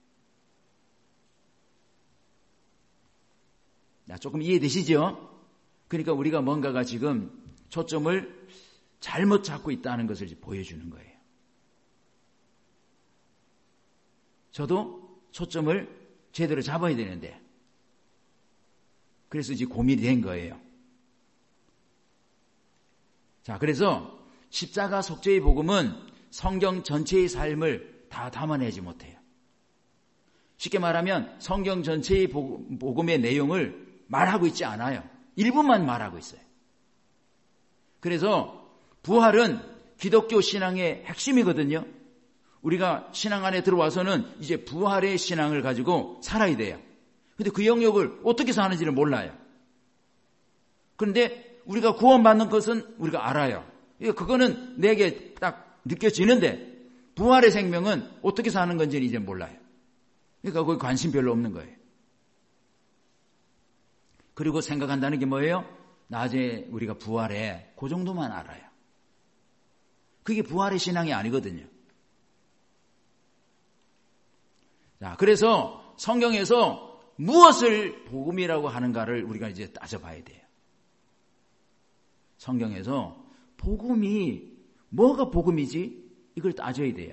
자, 조금 이해되시죠? 그러니까 우리가 뭔가가 지금 초점을 잘못 잡고 있다는 것을 보여주는 거예요. 저도 초점을 제대로 잡아야 되는데, 그래서 이제 고민이 된 거예요. 자, 그래서 십자가 속죄의 복음은 성경 전체의 삶을 다 담아내지 못해요. 쉽게 말하면 성경 전체의 복음의 내용을 말하고 있지 않아요. 일부만 말하고 있어요. 그래서 부활은 기독교 신앙의 핵심이거든요. 우리가 신앙 안에 들어와서는 이제 부활의 신앙을 가지고 살아야 돼요. 근데 그 영역을 어떻게 사는지를 몰라요. 그런데 우리가 구원받는 것은 우리가 알아요. 그거는 내게 딱 느껴지는데 부활의 생명은 어떻게 사는 건지는 이제 몰라요. 그러니까 거기 관심 별로 없는 거예요. 그리고 생각한다는 게 뭐예요? 나중에 우리가 부활해, 그 정도만 알아요. 그게 부활의 신앙이 아니거든요. 자, 그래서 성경에서 무엇을 복음이라고 하는가를 우리가 이제 따져봐야 돼요. 성경에서 복음이 뭐가 복음이지? 이걸 따져야 돼요.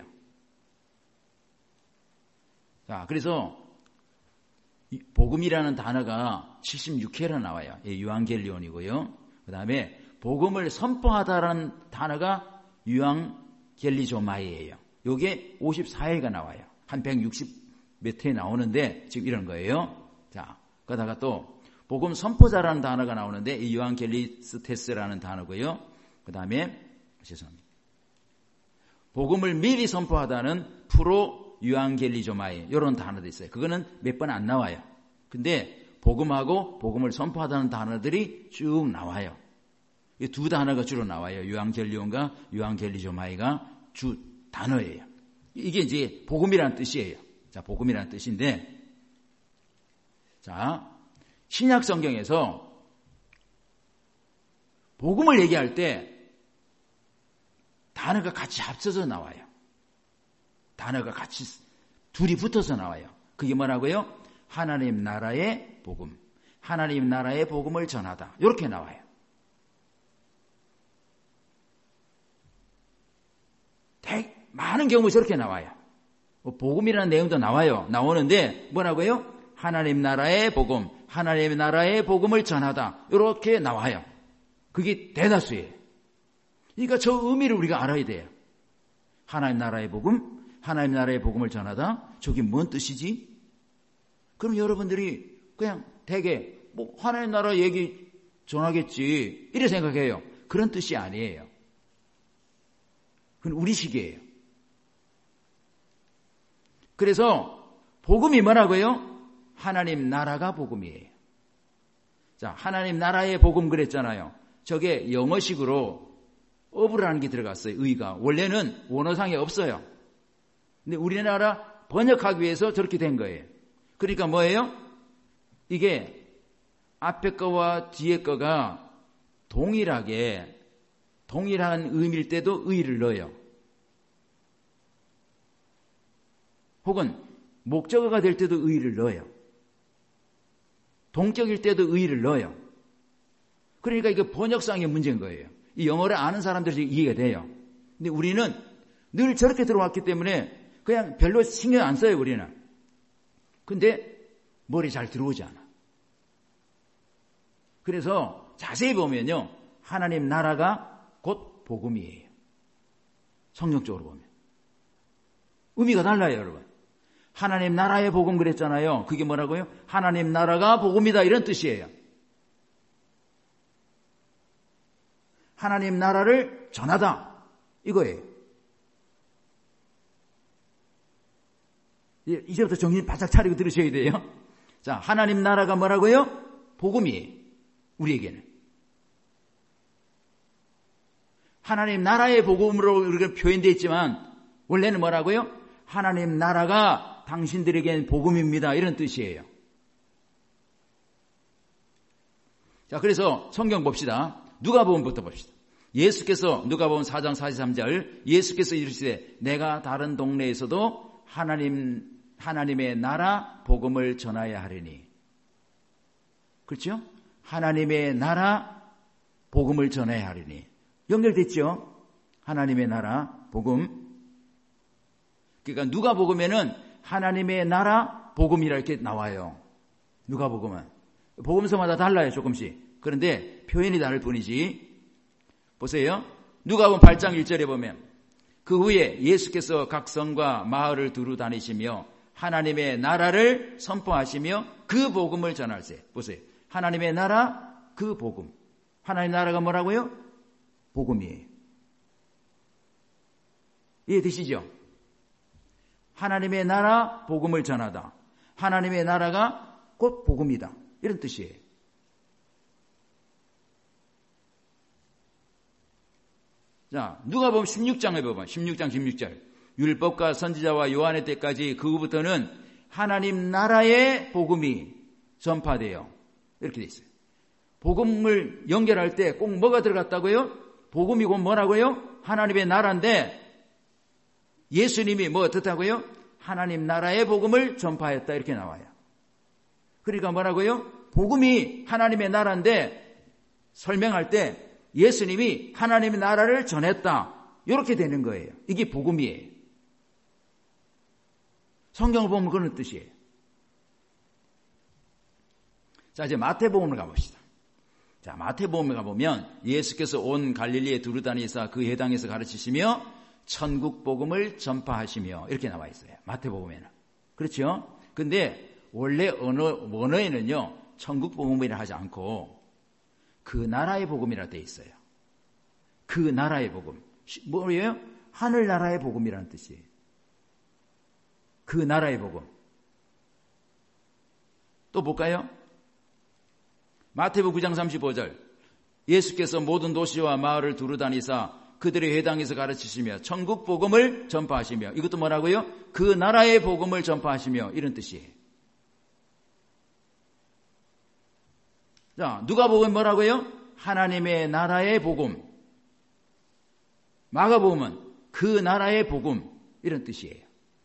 자, 그래서 복음이라는 단어가 76회나 나와요. 유앙겔리온이고요. 그 다음에 복음을 선포하다라는 단어가 유앙겔리조마이예요. 요게 54회가 나와요. 한 160 몇 회 나오는데 지금 이런 거예요. 자, 그러다가 또 복음 선포자라는 단어가 나오는데 이 유앙겔리스테스라는 단어고요. 그 다음에 죄송합니다. 복음을 미리 선포하다는 프로 유앙겔리조마이 이런 단어도 있어요. 그거는 몇 번 안 나와요. 근데 복음하고 복음을 선포하다는 단어들이 쭉 나와요. 이 두 단어가 주로 나와요. 유앙겔리온과 유앙겔리조마이가 주 단어예요. 이게 이제 복음이라는 뜻이에요. 자, 복음이라는 뜻인데, 자, 신약 성경에서 복음을 얘기할 때 단어가 같이 합쳐서 나와요. 단어가 같이 둘이 붙어서 나와요. 그게 뭐라고요? 하나님 나라의 복음. 하나님 나라의 복음을 전하다. 이렇게 나와요. 많은 경우 저렇게 나와요. 복음이라는 내용도 나와요. 나오는데 뭐라고요? 하나님 나라의 복음, 하나님 나라의 복음을 전하다. 이렇게 나와요. 그게 대다수예요. 그러니까 저 의미를 우리가 알아야 돼요. 하나님 나라의 복음, 하나님 나라의 복음을 전하다. 저게 뭔 뜻이지? 그럼 여러분들이 그냥 되게 뭐 하나님 나라 얘기 전하겠지 이래 생각해요. 그런 뜻이 아니에요. 그건 우리식이에요. 그래서 복음이 뭐라고요? 하나님 나라가 복음이에요. 자, 하나님 나라의 복음 그랬잖아요. 저게 영어식으로 of라는 게 들어갔어요. 의가. 원래는 원어상에 없어요. 근데 우리나라 번역하기 위해서 저렇게 된 거예요. 그러니까 뭐예요? 이게 앞에 거와 뒤에 거가 동일한 의미일 때도 의를 넣어요. 혹은 목적어가 될 때도 의를 넣어요. 동격일 때도 의를 넣어요. 그러니까 이게 번역상의 문제인 거예요. 이 영어를 아는 사람들이 이해가 돼요. 근데 우리는 늘 저렇게 들어왔기 때문에 그냥 별로 신경 안 써요, 우리는. 근데 머리 잘 들어오지 않아. 그래서 자세히 보면요. 하나님 나라가 곧 복음이에요. 성경적으로 보면. 의미가 달라요, 여러분. 하나님 나라의 복음 그랬잖아요. 그게 뭐라고요? 하나님 나라가 복음이다 이런 뜻이에요. 하나님 나라를 전하다 이거예요. 이제부터 정신 바짝 차리고 들으셔야 돼요. 자, 하나님 나라가 뭐라고요? 복음이에요. 우리에게는. 하나님 나라의 복음으로 이렇게 표현되어 있지만 원래는 뭐라고요? 하나님 나라가 당신들에겐 복음입니다. 이런 뜻이에요. 자, 그래서 성경 봅시다. 누가복음부터 봅시다. 예수께서 누가복음 4장 43절 예수께서 이르시되 내가 다른 동네에서도 하나님의 나라 복음을 전하여야 하리니. 그렇죠? 하나님의 나라 복음을 전해야 하리니. 연결됐죠? 하나님의 나라 복음. 그러니까 누가복음에는 하나님의 나라 복음이라 이렇게 나와요. 누가복음은 복음서마다 달라요, 조금씩. 그런데 표현이 다를 뿐이지. 보세요. 누가복음 8장 1절에 보면 그 후에 예수께서 각 성과 마을을 두루 다니시며 하나님의 나라를 선포하시며 그 복음을 전할세. 보세요. 하나님의 나라 그 복음. 하나님의 나라가 뭐라고요? 복음이에요. 이해되시죠? 하나님의 나라 복음을 전하다. 하나님의 나라가 곧 복음이다. 이런 뜻이에요. 자, 누가복음 16장에 보면 16장 16절 율법과 선지자와 요한의 때까지 그 후부터는 하나님 나라의 복음이 전파돼요. 이렇게 돼 있어요. 복음을 연결할 때 꼭 뭐가 들어갔다고요? 복음이 곧 뭐라고요? 하나님의 나라인데 예수님이 뭐 어떻다고요? 하나님 나라의 복음을 전파했다 이렇게 나와요. 그러니까 뭐라고요? 복음이 하나님의 나라인데 설명할 때 예수님이 하나님의 나라를 전했다. 이렇게 되는 거예요. 이게 복음이에요. 성경을 보면 그런 뜻이에요. 자, 이제 마태복음을 가봅시다. 자, 마태복음에 가보면 예수께서 온 갈릴리에 두루 다니사 그 해당에서 가르치시며 천국 복음을 전파하시며 이렇게 나와 있어요. 마태복음에는. 그렇죠? 근데 원래 원어에는요. 천국 복음이라 하지 않고 그 나라의 복음이라 돼 있어요. 그 나라의 복음. 뭐예요? 하늘나라의 복음이라는 뜻이에요. 그 나라의 복음. 또 볼까요? 마태복음 9장 35절 예수께서 모든 도시와 마을을 두루 다니사 그들의 회당에서 가르치시며 천국 복음을 전파하시며 이것도 뭐라고요? 그 나라의 복음을 전파하시며 이런 뜻이에요. 자, 누가복음 뭐라고요? 하나님의 나라의 복음. 마가복음은 그 나라의 복음 이런 뜻이에요.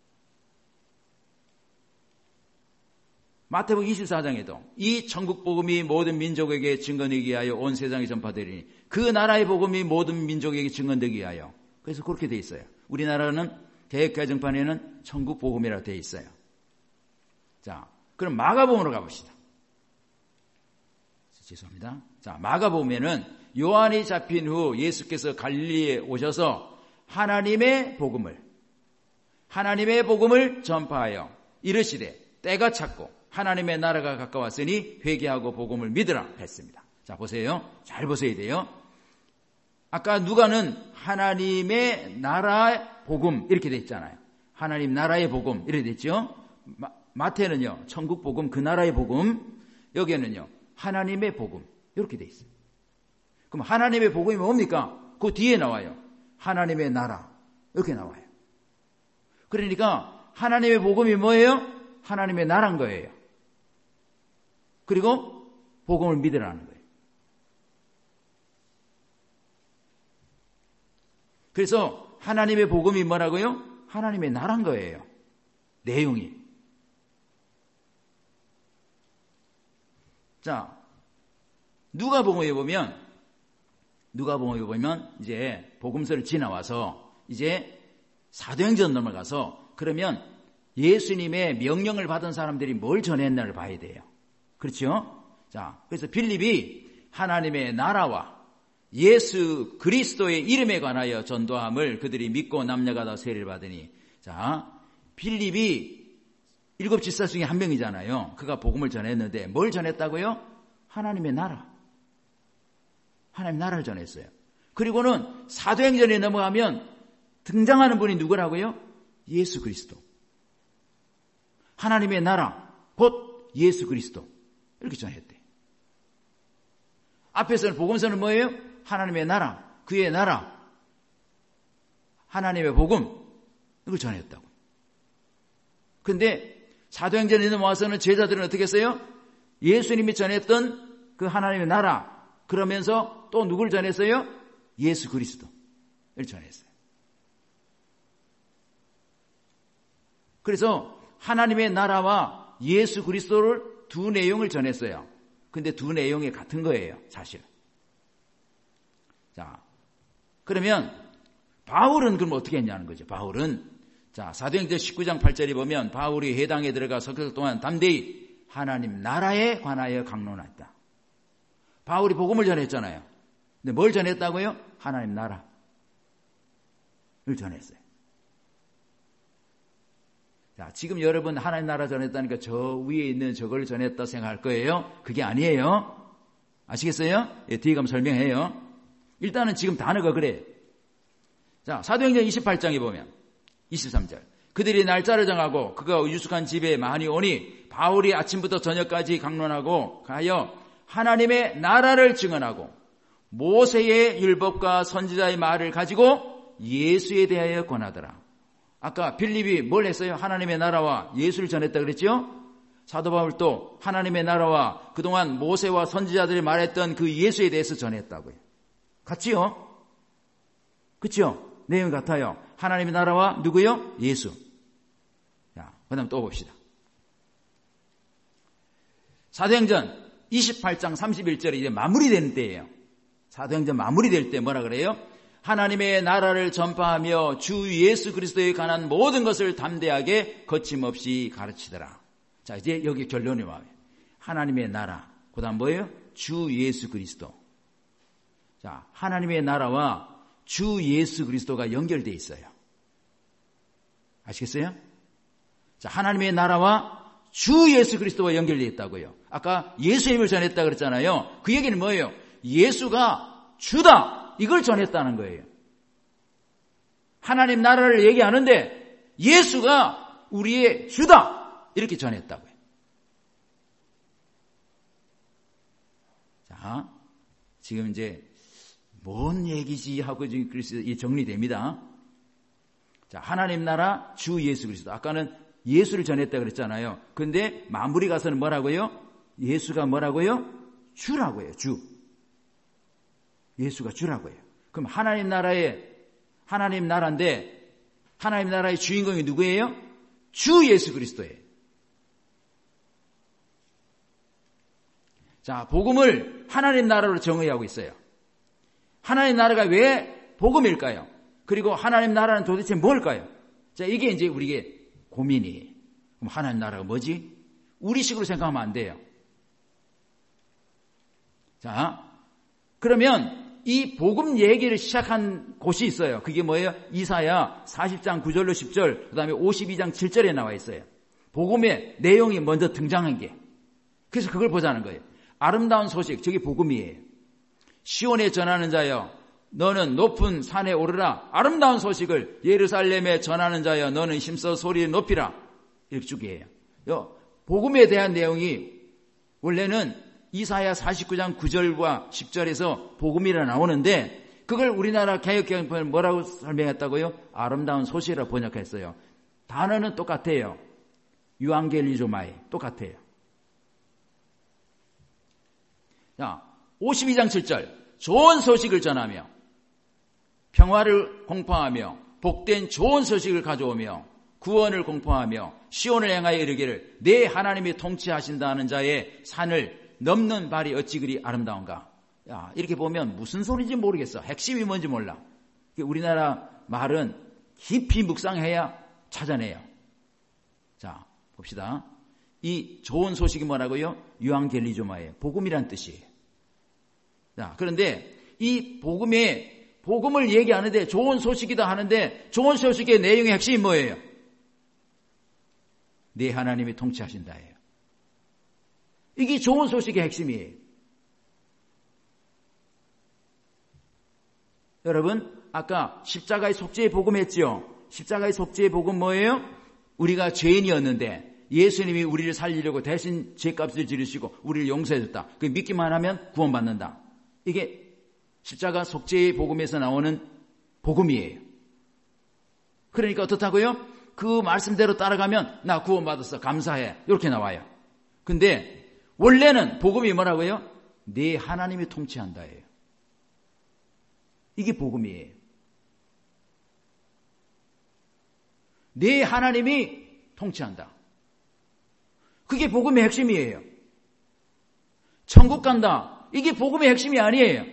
마태복음 24장에도 이 천국 복음이 모든 민족에게 증거되기 위하여 온 세상에 전파되리니 그 나라의 복음이 모든 민족에게 증거되기 위하여. 그래서 그렇게 돼 있어요. 우리나라는 대개정판에는 천국 복음이라고 돼 있어요. 자, 그럼 마가복음으로 가봅시다. 죄송합니다. 자, 마가복음에는 요한이 잡힌 후 예수께서 갈릴리에 오셔서 하나님의 복음을 전파하여 이르시되 때가 찼고 하나님의 나라가 가까웠으니 회개하고 복음을 믿으라 했습니다. 자, 보세요. 잘 보셔야 돼요. 아까 누가는 하나님의 나라 복음 이렇게 돼 있잖아요. 하나님 나라의 복음 이렇게 됐죠. 마태는요. 천국 복음 그 나라의 복음. 여기에는요. 하나님의 복음 이렇게 돼 있어요. 그럼 하나님의 복음이 뭡니까? 그 뒤에 나와요. 하나님의 나라 이렇게 나와요. 그러니까 하나님의 복음이 뭐예요? 하나님의 나라인 거예요. 그리고 복음을 믿으라는 거예요. 그래서 하나님의 복음이 뭐라고요? 하나님의 나라인 거예요. 내용이. 자, 누가복음에 보면 이제 복음서를 지나와서 이제 사도행전 넘어가서 그러면 예수님의 명령을 받은 사람들이 뭘 전했나를 봐야 돼요. 그렇죠? 자, 그래서 빌립이 하나님의 나라와 예수 그리스도의 이름에 관하여 전도함을 그들이 믿고 남녀가 다 세례를 받으니. 자, 빌립이 7 집사 중에 한 명이잖아요. 그가 복음을 전했는데 뭘 전했다고요? 하나님의 나라. 하나님의 나라를 전했어요. 그리고는 사도행전에 넘어가면 등장하는 분이 누구라고요? 예수 그리스도. 하나님의 나라, 곧 예수 그리스도. 이렇게 전했대. 앞에서는 복음서는 뭐예요? 하나님의 나라, 그의 나라, 하나님의 복음, 이걸 전했다고. 근데 사도행전에 넘어와서는 제자들은 어떻게 했어요? 예수님이 전했던 그 하나님의 나라, 그러면서 또 누굴 전했어요? 예수 그리스도를 전했어요. 그래서 하나님의 나라와 예수 그리스도를 두 내용을 전했어요. 근데 두 내용이 같은 거예요, 사실. 자, 그러면 바울은 그럼 어떻게 했냐는 거죠. 바울은 자, 사도행전 19장 8절에 보면 바울이 회당에 들어가 석달 동안 담대히 하나님 나라에 관하여 강론했다. 바울이 복음을 전했잖아요. 근데 뭘 전했다고요? 하나님 나라를 전했어요. 자, 지금 여러분 하나님 나라 전했다니까 저 위에 있는 저걸 전했다 생각할 거예요. 그게 아니에요. 아시겠어요? 예, 뒤에 가면 설명해요. 일단은 지금 단어가 그래. 자, 사도행전 28장에 보면 23절. 그들이 날짜를 정하고 그가 유숙한 집에 많이 오니 바울이 아침부터 저녁까지 강론하고 가여 하나님의 나라를 증언하고 모세의 율법과 선지자의 말을 가지고 예수에 대하여 권하더라. 아까 빌립이 뭘 했어요? 하나님의 나라와 예수를 전했다 그랬죠? 사도 바울도 하나님의 나라와 그동안 모세와 선지자들이 말했던 그 예수에 대해서 전했다고요. 같지요? 그렇죠? 내용이 같아요. 하나님의 나라와 누구요? 예수. 자, 그다음 또 봅시다. 사도행전 28장 31절에 이제 마무리되는 때예요. 사도행전 마무리될 때 뭐라 그래요? 하나님의 나라를 전파하며 주 예수 그리스도에 관한 모든 것을 담대하게 거침없이 가르치더라. 자, 이제 여기 결론이 와요. 하나님의 나라. 그다음 뭐예요? 주 예수 그리스도. 자, 하나님의 나라와 주 예수 그리스도가 연결되어 있어요. 아시겠어요? 자, 하나님의 나라와 주 예수 그리스도와 연결되어 있다고요. 아까 예수의 힘을 전했다 그랬잖아요. 그 얘기는 뭐예요? 예수가 주다. 이걸 전했다는 거예요. 하나님 나라를 얘기하는데 예수가 우리의 주다. 이렇게 전했다고요. 자, 지금 이제 뭔 얘기지 하고 지금 그래서 정리됩니다. 자, 하나님 나라 주 예수 그리스도. 아까는 예수를 전했다 그랬잖아요. 근데 마무리 가서는 뭐라고요? 예수가 뭐라고요? 주라고요. 주. 예수가 주라고요. 그럼 하나님 나라인데 하나님 나라의 주인공이 누구예요? 주 예수 그리스도예요. 자, 복음을 하나님 나라로 정의하고 있어요. 하나님 나라가 왜 복음일까요? 그리고 하나님 나라는 도대체 뭘까요? 자, 이게 이제 우리에게 고민이에요. 그럼 하나님 나라가 뭐지? 우리식으로 생각하면 안 돼요. 자, 그러면 이 복음 얘기를 시작한 곳이 있어요. 그게 뭐예요? 이사야 40장 9절로 10절, 그 다음에 52장 7절에 나와 있어요. 복음의 내용이 먼저 등장한 게. 그래서 그걸 보자는 거예요. 아름다운 소식, 저게 복음이에요. 시온에 전하는 자여, 너는 높은 산에 오르라. 아름다운 소식을 예루살렘에 전하는 자여, 너는 힘써 소리를 높이라. 이렇게 쭉이에요. 복음에 대한 내용이 원래는 이사야 49장 9절과 10절에서 복음이라 나오는데 그걸 우리나라 개역개혁본은 뭐라고 설명했다고요? 아름다운 소식이라고 번역했어요. 단어는 똑같아요. 유앙겔리조마이 똑같아요. 자, 52장 7절 좋은 소식을 전하며 평화를 공포하며 복된 좋은 소식을 가져오며 구원을 공포하며 시온을 향하여 이르기를 내 하나님이 통치하신다는 자의 산을 넘는 발이 어찌 그리 아름다운가. 야, 이렇게 보면 무슨 소리인지 모르겠어. 핵심이 뭔지 몰라. 우리나라 말은 깊이 묵상해야 찾아내요. 자, 봅시다. 이 좋은 소식이 뭐라고요? 유앙겔리조마예요. 복음이란 뜻이에요. 자, 그런데 이 복음을 얘기하는데 좋은 소식이다 하는데 좋은 소식의 내용의 핵심이 뭐예요? 네 하나님이 통치하신다예요. 이게 좋은 소식의 핵심이에요. 여러분, 아까 십자가의 속죄의 복음 했죠? 십자가의 속죄의 복음 뭐예요? 우리가 죄인이었는데 예수님이 우리를 살리려고 대신 죄값을 지르시고 우리를 용서해줬다. 그 믿기만 하면 구원받는다. 이게 십자가 속죄의 복음에서 나오는 복음이에요. 그러니까 어떻다고요? 그 말씀대로 따라가면 나 구원받았어. 감사해. 이렇게 나와요. 근데 원래는 복음이 뭐라고요? 네 하나님이 통치한다예요. 이게 복음이에요. 네 하나님이 통치한다. 그게 복음의 핵심이에요. 천국 간다. 이게 복음의 핵심이 아니에요.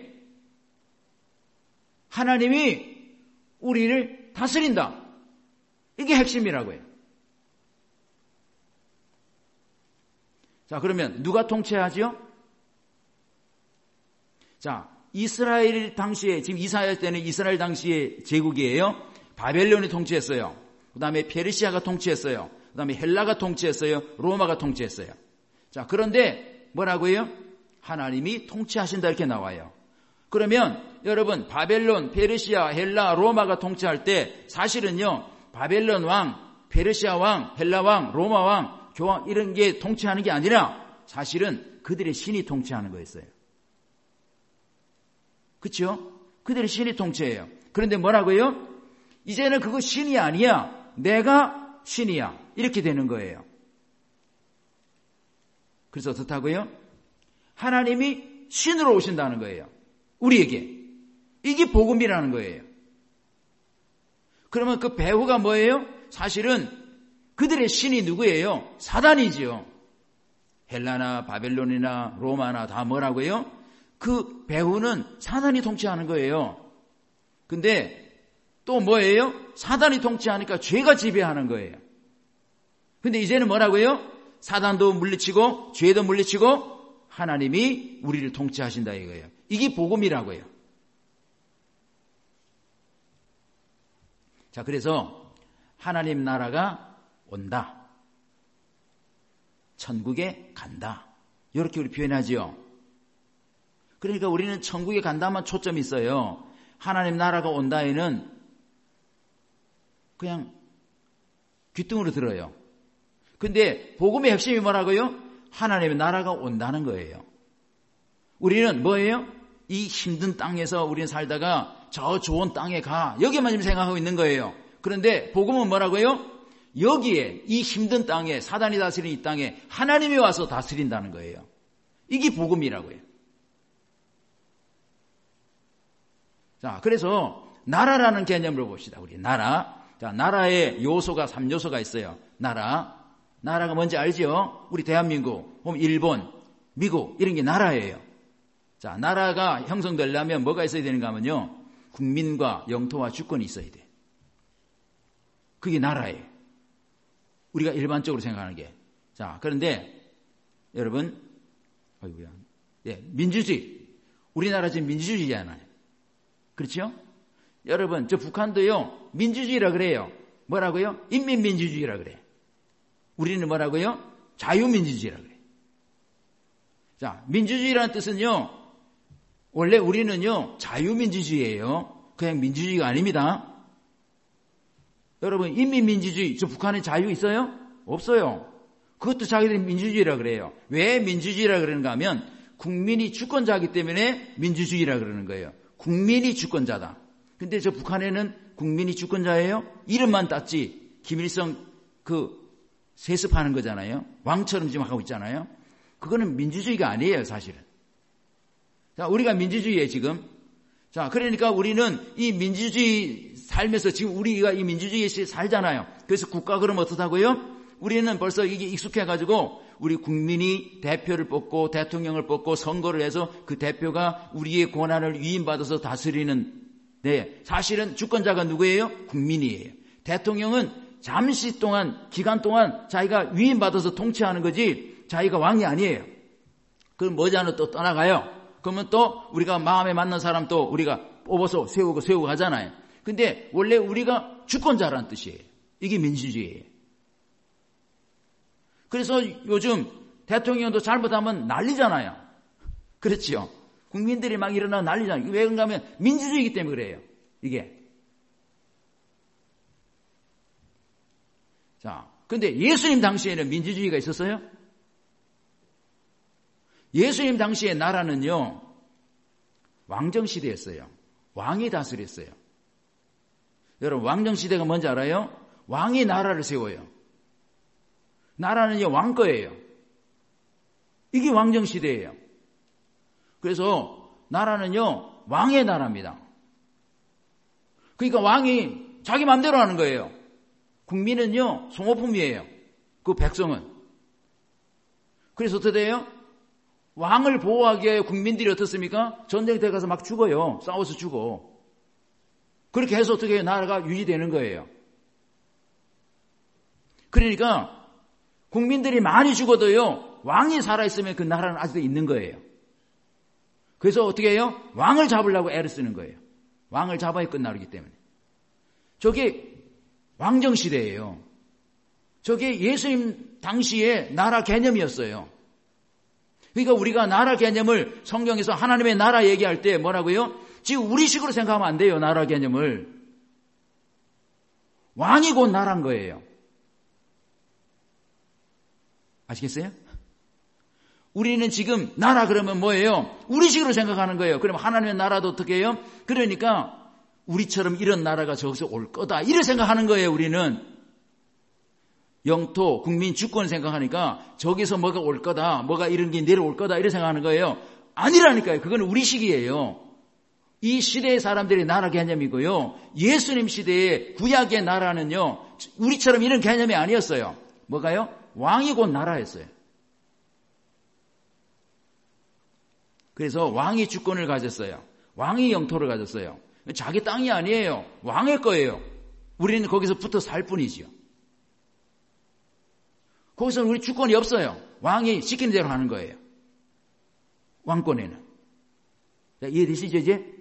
하나님이 우리를 다스린다. 이게 핵심이라고요. 자, 그러면 누가 통치하죠? 자, 이스라엘 당시에, 지금 이사야 때는 이스라엘 당시의 제국이에요. 바벨론이 통치했어요. 그 다음에 페르시아가 통치했어요. 그 다음에 헬라가 통치했어요. 로마가 통치했어요. 자, 그런데 뭐라고요? 하나님이 통치하신다 이렇게 나와요. 그러면 여러분 바벨론, 페르시아, 헬라, 로마가 통치할 때 사실은요 바벨론 왕, 페르시아 왕, 헬라 왕, 로마 왕, 교황 이런 게 통치하는 게 아니라 사실은 그들의 신이 통치하는 거였어요. 그렇죠? 그들의 신이 통치해요. 그런데 뭐라고요? 이제는 그거 신이 아니야. 내가 신이야. 이렇게 되는 거예요. 그래서 어떻다고요? 하나님이 신으로 오신다는 거예요. 우리에게. 이게 복음이라는 거예요. 그러면 그 배후가 뭐예요? 사실은 그들의 신이 누구예요? 사단이지요. 헬라나 바벨론이나 로마나 다 뭐라고요? 그 배후는 사단이 통치하는 거예요. 근데 또 뭐예요? 사단이 통치하니까 죄가 지배하는 거예요. 근데 이제는 뭐라고요? 사단도 물리치고 죄도 물리치고 하나님이 우리를 통치하신다 이거예요. 이게 복음이라고요. 자, 그래서 하나님 나라가 온다. 천국에 간다. 이렇게 우리 표현하지요. 그러니까 우리는 천국에 간다만 초점이 있어요. 하나님 나라가 온다에는 그냥 귀뚱으로 들어요. 근데 복음의 핵심이 뭐라고요? 하나님의 나라가 온다는 거예요. 우리는 뭐예요? 이 힘든 땅에서 우리는 살다가 저 좋은 땅에 가. 여기만 지금 생각하고 있는 거예요. 그런데 복음은 뭐라고요? 여기에 이 힘든 땅에 사단이 다스리는 이 땅에 하나님이 와서 다스린다는 거예요. 이게 복음이라고요. 자, 그래서 나라라는 개념을 봅시다. 우리 나라. 자, 나라의 요소가 3요소가 있어요. 나라가 뭔지 알죠? 우리 대한민국, 일본, 미국 이런 게 나라예요. 자, 나라가 형성되려면 뭐가 있어야 되는가 하면요. 국민과 영토와 주권이 있어야 돼. 그게 나라예요. 우리가 일반적으로 생각하는 게. 자, 그런데 여러분, 민주주의. 우리나라 지금 민주주의잖아요. 그렇죠? 여러분, 저 북한도요, 민주주의라 그래요. 뭐라고요? 인민민주주의라 그래. 우리는 뭐라고요? 자유민주주의라 그래. 자, 민주주의라는 뜻은요, 원래 우리는요, 자유민주주의예요. 그냥 민주주의가 아닙니다. 여러분, 인민민주주의, 저 북한에 자유 있어요? 없어요. 그것도 자기들이 민주주의라 그래요. 왜 민주주의라 그러는가 하면, 국민이 주권자이기 때문에 민주주의라 그러는 거예요. 국민이 주권자다. 근데 저 북한에는 국민이 주권자예요? 이름만 땄지. 김일성 세습하는 거잖아요. 왕처럼 지금 하고 있잖아요. 그거는 민주주의가 아니에요, 사실은. 자, 우리가 민주주의에 지금. 자, 그러니까 우리는 이 민주주의 삶에서 지금 우리가 이 민주주의에 살잖아요. 그래서 국가 그러면 어떻다고요? 우리는 벌써 이게 익숙해가지고 우리 국민이 대표를 뽑고 대통령을 뽑고 선거를 해서 그 대표가 우리의 권한을 위임받아서 다스리는 사실은 주권자가 누구예요? 국민이에요. 대통령은 잠시 동안 기간 동안 자기가 위임받아서 통치하는 거지 자기가 왕이 아니에요. 그럼 머지않아 또 떠나가요. 그러면 또 우리가 마음에 맞는 사람 또 우리가 뽑아서 세우고 가잖아요. 근데 원래 우리가 주권자라는 뜻이에요. 이게 민주주의예요. 그래서 요즘 대통령도 잘못하면 난리잖아요. 그렇지요. 국민들이 막 일어나고 난리잖아요. 왜 그런가 하면 민주주의이기 때문에 그래요. 이게. 자, 근데 예수님 당시에는 민주주의가 있었어요? 예수님 당시의 나라는요, 왕정시대였어요. 왕이 다스렸어요. 여러분, 왕정시대가 뭔지 알아요? 왕이 나라를 세워요. 나라는요, 왕 거예요. 이게 왕정시대예요. 그래서 나라는요, 왕의 나라입니다. 그러니까 왕이 자기 마음대로 하는 거예요. 국민은요, 소모품이에요. 그 백성은. 그래서 어떻게 돼요? 왕을 보호하기 위해 국민들이 어떻습니까? 전쟁터에 가서 막 죽어요. 싸워서 죽어. 그렇게 해서 어떻게 해요? 나라가 유지되는 거예요. 그러니까 국민들이 많이 죽어도요, 왕이 살아있으면 그 나라는 아직도 있는 거예요. 그래서 어떻게 해요? 왕을 잡으려고 애를 쓰는 거예요. 왕을 잡아야 끝나기 때문에. 저게 왕정시대예요. 저게 예수님 당시의 나라 개념이었어요. 그러니까 우리가 나라 개념을 성경에서 하나님의 나라 얘기할 때 뭐라고요? 지금 우리식으로 생각하면 안 돼요. 나라 개념을. 왕이 곧 나라인 거예요. 아시겠어요? 우리는 지금 나라 그러면 뭐예요? 우리식으로 생각하는 거예요. 그러면 하나님의 나라도 어떻게 해요? 그러니까 우리처럼 이런 나라가 저기서 올 거다. 이렇게 생각하는 거예요. 우리는. 영토, 국민, 주권 생각하니까 저기서 뭐가 올 거다. 뭐가 이런 게 내려올 거다. 이렇게 생각하는 거예요. 아니라니까요. 그건 우리식이에요. 이 시대의 사람들의 나라 개념이고요. 예수님 시대의 구약의 나라는요. 우리처럼 이런 개념이 아니었어요. 뭐가요? 왕이 곧 나라였어요. 그래서 왕이 주권을 가졌어요. 왕이 영토를 가졌어요. 자기 땅이 아니에요. 왕의 거예요. 우리는 거기서 붙어 살 뿐이지요. 거기서는 우리 주권이 없어요. 왕이 시키는 대로 하는 거예요. 왕권에는. 자, 이해되시죠 이제?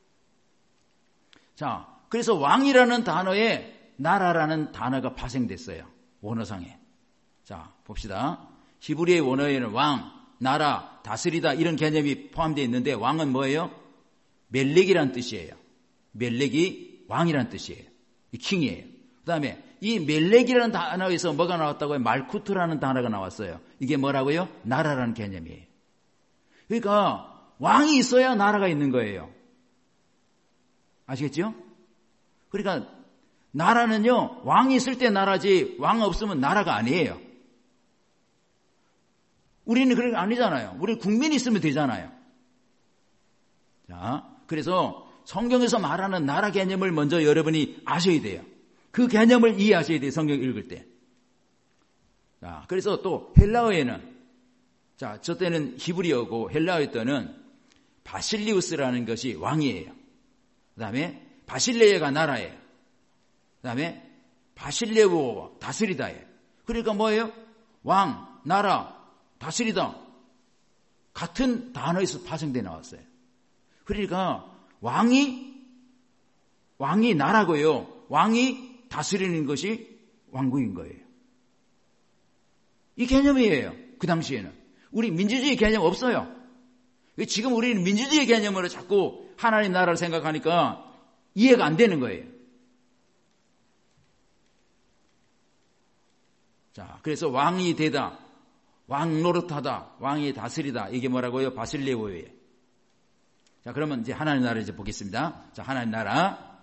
자, 그래서 왕이라는 단어에 나라라는 단어가 파생됐어요. 원어상에. 자, 봅시다. 히브리의 원어에는 왕, 나라, 다스리다 이런 개념이 포함되어 있는데 왕은 뭐예요? 멜렉이란 뜻이에요. 멜렉이 왕이란 뜻이에요. 킹이에요. 그 다음에 이 멜렉이라는 단어에서 뭐가 나왔다고요? 말쿠트라는 단어가 나왔어요. 이게 뭐라고요? 나라라는 개념이에요. 그러니까 왕이 있어야 나라가 있는 거예요. 아시겠죠? 그러니까 나라는요, 왕이 있을 때 나라지 왕 없으면 나라가 아니에요. 우리는 그런 게 아니잖아요. 우리 국민이 있으면 되잖아요. 자, 그래서 성경에서 말하는 나라 개념을 먼저 여러분이 아셔야 돼요. 그 개념을 이해하셔야 돼요. 성경 읽을 때. 자, 그래서 또 헬라어에는 자, 저 때는 히브리어고 헬라어 때는 바실리우스라는 것이 왕이에요. 그 다음에 바실레아가 나라예요. 그 다음에 바실레오 다스리다예요. 그러니까 뭐예요? 왕, 나라, 다스리다. 같은 단어에서 파생돼 나왔어요. 그러니까 왕이 나라고요. 왕이 다스리는 것이 왕국인 거예요. 이 개념이에요. 그 당시에는. 우리 민주주의 개념 없어요. 지금 우리는 민주주의 개념으로 자꾸 하나님 나라를 생각하니까 이해가 안 되는 거예요. 자, 그래서 왕이 되다, 왕 노릇하다, 왕이 다스리다. 이게 뭐라고요? 바실레오예요. 자, 그러면 이제 하나님 나라 이제 보겠습니다. 자, 하나님 나라.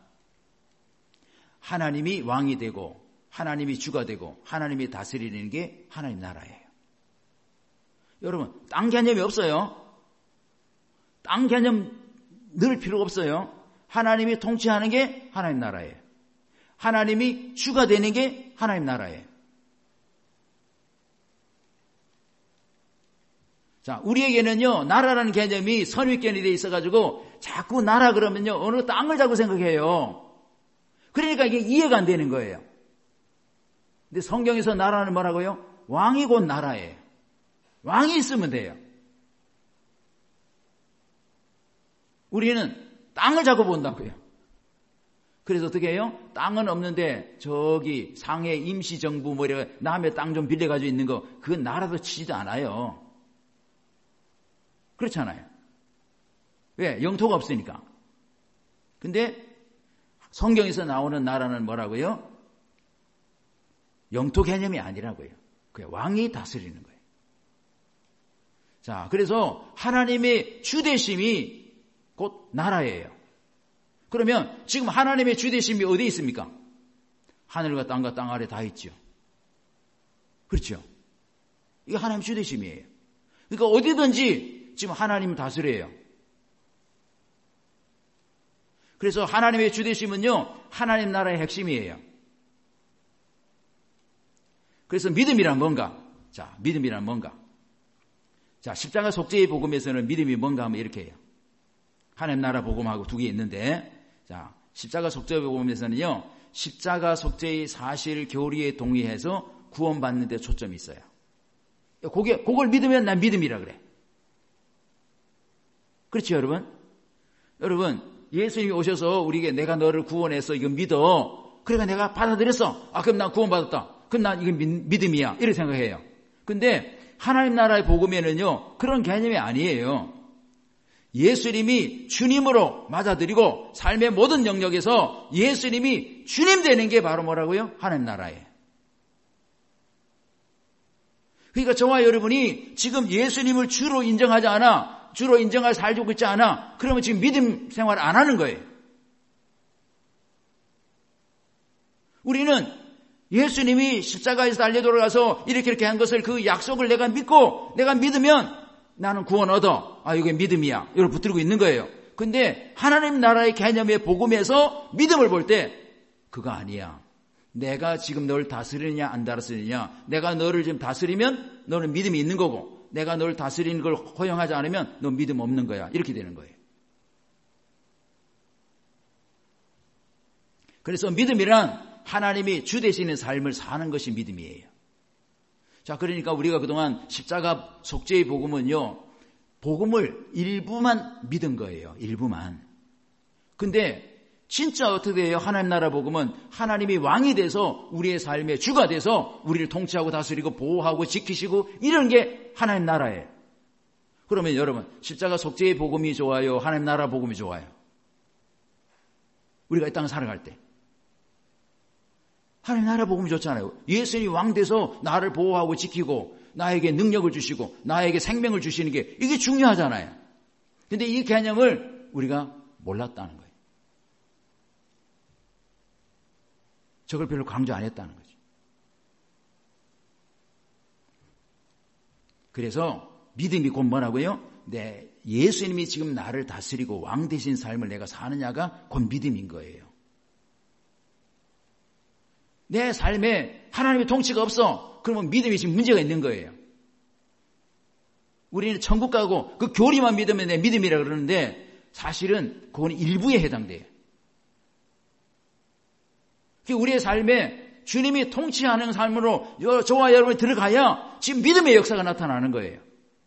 하나님이 왕이 되고, 하나님이 주가 되고, 하나님이 다스리는 게 하나님 나라예요. 여러분, 땅 개념이 없어요. 땅 개념 넣을 필요가 없어요. 하나님이 통치하는 게 하나님 나라예요. 하나님이 주가 되는 게 하나님 나라예요. 자, 우리에게는요, 나라라는 개념이 선입견이 돼 있어가지고 자꾸 나라 그러면요, 어느 땅을 자꾸 생각해요. 그러니까 이게 이해가 안 되는 거예요. 근데 성경에서 나라는 뭐라고요? 왕이 곧 나라예요. 왕이 있으면 돼요. 우리는 땅을 자꾸 본다고요. 그래서 어떻게 해요? 땅은 없는데 저기 상해 임시정부 뭐 이래 남의 땅 좀 빌려가지고 있는 거 그건 나라도 치지도 않아요. 그렇잖아요. 왜? 영토가 없으니까. 근데 성경에서 나오는 나라는 뭐라고요? 영토 개념이 아니라고요. 그게 왕이 다스리는 거예요. 자, 그래서 하나님의 주대심이 곧 나라예요. 그러면 지금 하나님의 주되심이 어디에 있습니까? 하늘과 땅 아래 다 있죠. 그렇죠? 이게 하나님의 주되심이에요. 그러니까 어디든지 지금 하나님 다스려요. 그래서 하나님의 주되심은요, 하나님 나라의 핵심이에요. 그래서 믿음이란 뭔가? 자, 믿음이란 뭔가? 자, 십자가 속죄의 복음에서는 믿음이 뭔가 하면 이렇게 해요. 하나님 나라 복음하고 두 개 있는데, 자, 십자가 속죄의 복음에서는요, 십자가 속죄의 사실 교리에 동의해서 구원받는 데 초점이 있어요. 그걸 믿으면 난 믿음이라 그래. 그렇죠, 여러분? 여러분, 예수님이 오셔서 우리에게 내가 너를 구원해서 이거 믿어. 그러니까 내가 받아들였어. 그럼 난 구원받았다. 그럼 난 이건 믿음이야. 이렇게 생각해요. 근데 하나님 나라의 복음에는요, 그런 개념이 아니에요. 예수님이 주님으로 맞아들이고 삶의 모든 영역에서 예수님이 주님 되는 게 바로 뭐라고요? 하나님 나라예요. 그러니까 저와 여러분이 지금 예수님을 주로 인정하지 않아, 주로 인정할 살고 있지 않아, 그러면 지금 믿음 생활 안 하는 거예요. 우리는 예수님이 십자가에서 달려 돌아가서 이렇게 한 것을 그 약속을 내가 믿고 내가 믿으면 나는 구원 얻어. 이게 믿음이야. 이걸 붙들고 있는 거예요. 근데 하나님 나라의 개념의 복음에서 믿음을 볼 때 그거 아니야. 내가 지금 널 다스리느냐 안 다스리느냐. 내가 너를 지금 다스리면 너는 믿음이 있는 거고 내가 널 다스리는 걸 허용하지 않으면 너 믿음 없는 거야. 이렇게 되는 거예요. 그래서 믿음이란 하나님이 주 되시는 삶을 사는 것이 믿음이에요. 자, 그러니까 우리가 그동안 십자가 속죄의 복음은요, 복음을 일부만 믿은 거예요. 일부만. 근데 진짜 어떻게 해요? 하나님 나라 복음은 하나님이 왕이 돼서 우리의 삶의 주가 돼서 우리를 통치하고 다스리고 보호하고 지키시고 이런 게 하나님 나라예요. 그러면 여러분, 십자가 속죄의 복음이 좋아요? 하나님 나라 복음이 좋아요? 우리가 이 땅을 살아갈 때. 하나님 나라 복음이 좋잖아요. 예수님이 왕 돼서 나를 보호하고 지키고 나에게 능력을 주시고 나에게 생명을 주시는 게 이게 중요하잖아요. 근데 이 개념을 우리가 몰랐다는 거예요. 저걸 별로 강조 안 했다는 거죠. 그래서 믿음이 곧 뭐라고요? 예수님이 지금 나를 다스리고 왕 되신 삶을 내가 사느냐가 곧 믿음인 거예요. 내 삶에 하나님의 통치가 없어. 그러면 믿음이 지금 문제가 있는 거예요. 우리는 천국 가고 그 교리만 믿으면 내 믿음이라 그러는데 사실은 그건 일부에 해당돼요. 우리의 삶에 주님이 통치하는 삶으로 저와 여러분이 들어가야 지금 믿음의 역사가 나타나는 거예요.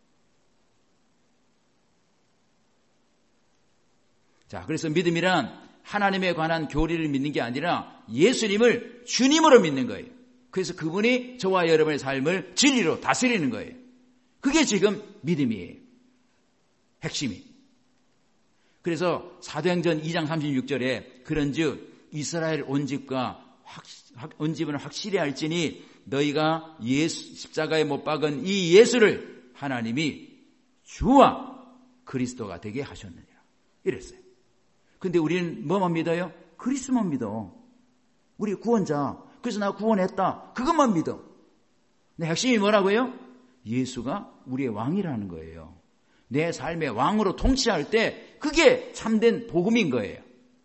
자, 그래서 믿음이란 하나님에 관한 교리를 믿는 게 아니라 예수님을 주님으로 믿는 거예요. 그래서 그분이 저와 여러분의 삶을 진리로 다스리는 거예요. 그게 지금 믿음이에요. 핵심이. 그래서 사도행전 2장 36절에 그런즉 이스라엘 온 집은 확실히 알지니 너희가 십자가에 못 박은 이 예수를 하나님이 주와 그리스도가 되게 하셨느니라. 이랬어요. 근데 우리는 뭐만 믿어요? 그리스도만 믿어. 우리 구원자. 그래서 나 구원했다. 그것만 믿어. 근데 핵심이 뭐라고요? 예수가 우리의 왕이라는 거예요. 내 삶의 왕으로 통치할 때 그게 참된 복음인 거예요.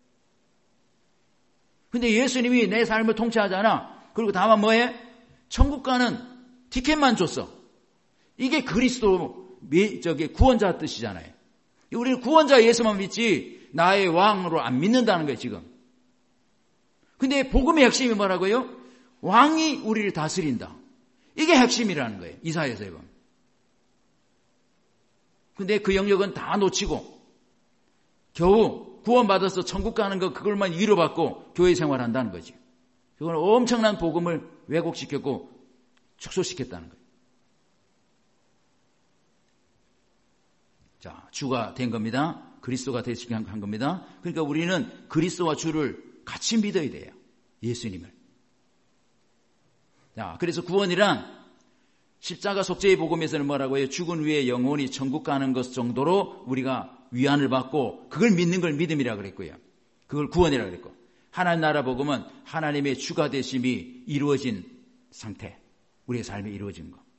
근데 예수님이 내 삶을 통치하잖아. 그리고 다만 뭐해? 천국 가는 티켓만 줬어. 이게 그리스도 구원자 뜻이잖아요. 우리는 구원자 예수만 믿지 나의 왕으로 안 믿는다는 거예요, 지금. 근데 복음의 핵심이 뭐라고요? 왕이 우리를 다스린다. 이게 핵심이라는 거예요, 이사야서 보면. 근데 그 영역은 다 놓치고 겨우 구원받아서 천국 가는 거 그걸만 위로받고 교회 생활한다는 거지. 그건 엄청난 복음을 왜곡시켰고 축소시켰다는 거예요. 자, 주가 된 겁니다. 그리스도가 되시게 한 겁니다. 그러니까 우리는 그리스도와 주를 같이 믿어야 돼요. 예수님을. 자, 그래서 구원이란 십자가 속죄의 복음에서는 뭐라고 해요? 죽은 후에 영원히 천국 가는 것 정도로 우리가 위안을 받고 그걸 믿는 걸 믿음이라고 그랬고요. 그걸 구원이라고 그랬고, 하나님 나라 복음은 하나님의 주가 되심이 이루어진 상태, 우리의 삶에 이루어진 것.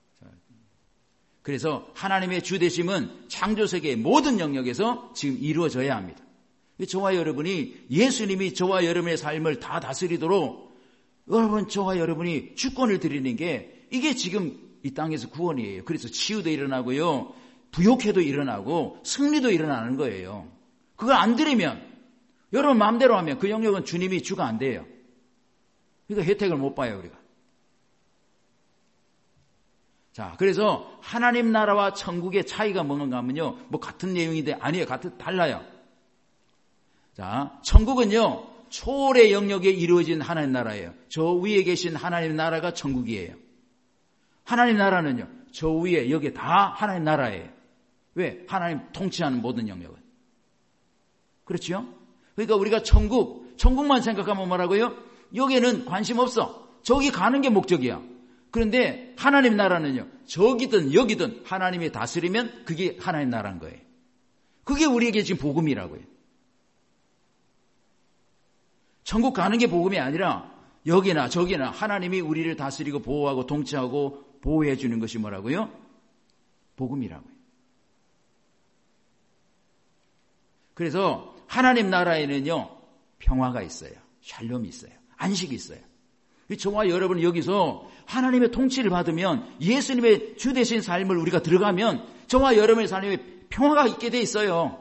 그래서 하나님의 주 되심은 창조세계의 모든 영역에서 지금 이루어져야 합니다. 저와 여러분이, 예수님이 저와 여러분의 삶을 다 다스리도록 여러분, 저와 여러분이 주권을 드리는 게, 이게 지금 이 땅에서 구원이에요. 그래서 치유도 일어나고요, 부욕해도 일어나고 승리도 일어나는 거예요. 그걸 안 드리면, 여러분 마음대로 하면 그 영역은 주님이 주가 안 돼요. 그러니까 혜택을 못 봐요, 우리가. 자, 그래서 하나님 나라와 천국의 차이가 뭔가 하면요, 뭐 같은 내용인데 아니에요. 달라요. 자, 천국은요, 초월의 영역에 이루어진 하나님 나라예요. 저 위에 계신 하나님 나라가 천국이에요. 하나님 나라는요, 저 위에 여기 다 하나님 나라예요. 왜? 하나님 통치하는 모든 영역은. 그렇죠? 그러니까 우리가 천국만 생각하면 뭐라고요? 여기는 관심 없어. 저기 가는 게 목적이야. 그런데 하나님 나라는요, 저기든 여기든 하나님이 다스리면 그게 하나님 나라인 거예요. 그게 우리에게 지금 복음이라고요. 천국 가는 게 복음이 아니라 여기나 저기나 하나님이 우리를 다스리고 보호하고 통치하고 보호해 주는 것이 뭐라고요? 복음이라고요. 그래서 하나님 나라에는요, 평화가 있어요. 샬롬이 있어요. 안식이 있어요. 저와 여러분 여기서 하나님의 통치를 받으면, 예수님의 주 되신 삶을 우리가 들어가면 저와 여러분의 삶에 평화가 있게 돼 있어요.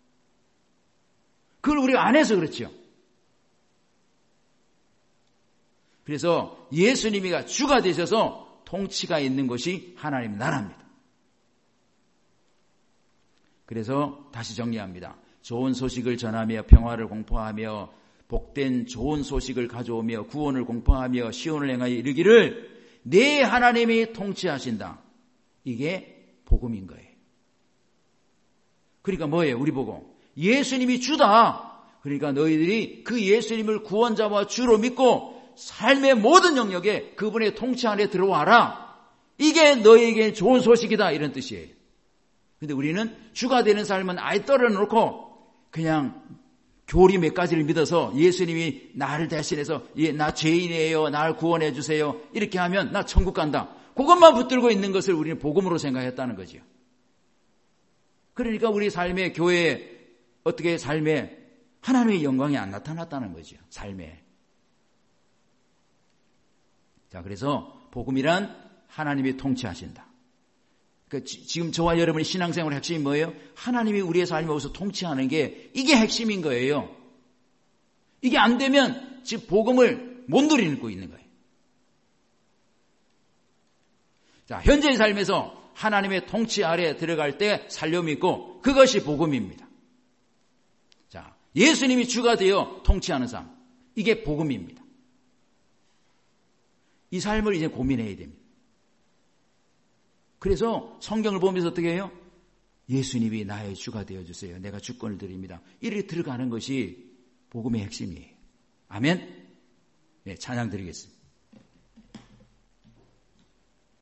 그걸 우리가 안 해서 그렇죠. 그래서 예수님이가 주가 되셔서 통치가 있는 것이 하나님 나라입니다. 그래서 다시 정리합니다. 좋은 소식을 전하며 평화를 공포하며 복된 좋은 소식을 가져오며 구원을 공포하며 시온을 행하여 이르기를 내 하나님이 통치하신다. 이게 복음인 거예요. 그러니까 뭐예요? 우리 보고 예수님이 주다. 그러니까 너희들이 그 예수님을 구원자와 주로 믿고 삶의 모든 영역에 그분의 통치 안에 들어와라. 이게 너희에게 좋은 소식이다, 이런 뜻이에요. 근데 우리는 주가 되는 삶은 아예 떨어놓고 그냥 교리 몇 가지를 믿어서 예수님이 나를 대신해서 나 죄인이에요, 나를 구원해 주세요, 이렇게 하면 나 천국 간다, 그것만 붙들고 있는 것을 우리는 복음으로 생각했다는 거죠. 그러니까 우리 삶의 교회 어떻게 삶에 하나님의 영광이 안 나타났다는 거죠. 삶에. 자, 그래서 복음이란 하나님이 통치하신다. 그러니까 지금 저와 여러분의 신앙생활의 핵심이 뭐예요? 하나님이 우리의 삶에 오셔서 통치하는 게, 이게 핵심인 거예요. 이게 안 되면 지금 복음을 못 누리고 있는 거예요. 자, 현재의 삶에서 하나님의 통치 아래에 들어갈 때 살려 믿고, 그것이 복음입니다. 자, 예수님이 주가 되어 통치하는 삶, 이게 복음입니다. 이 삶을 이제 고민해야 됩니다. 그래서 성경을 보면서 어떻게 해요? 예수님이 나의 주가 되어주세요, 내가 주권을 드립니다, 이렇게 들어가는 것이 복음의 핵심이에요. 아멘. 네, 찬양 드리겠습니다.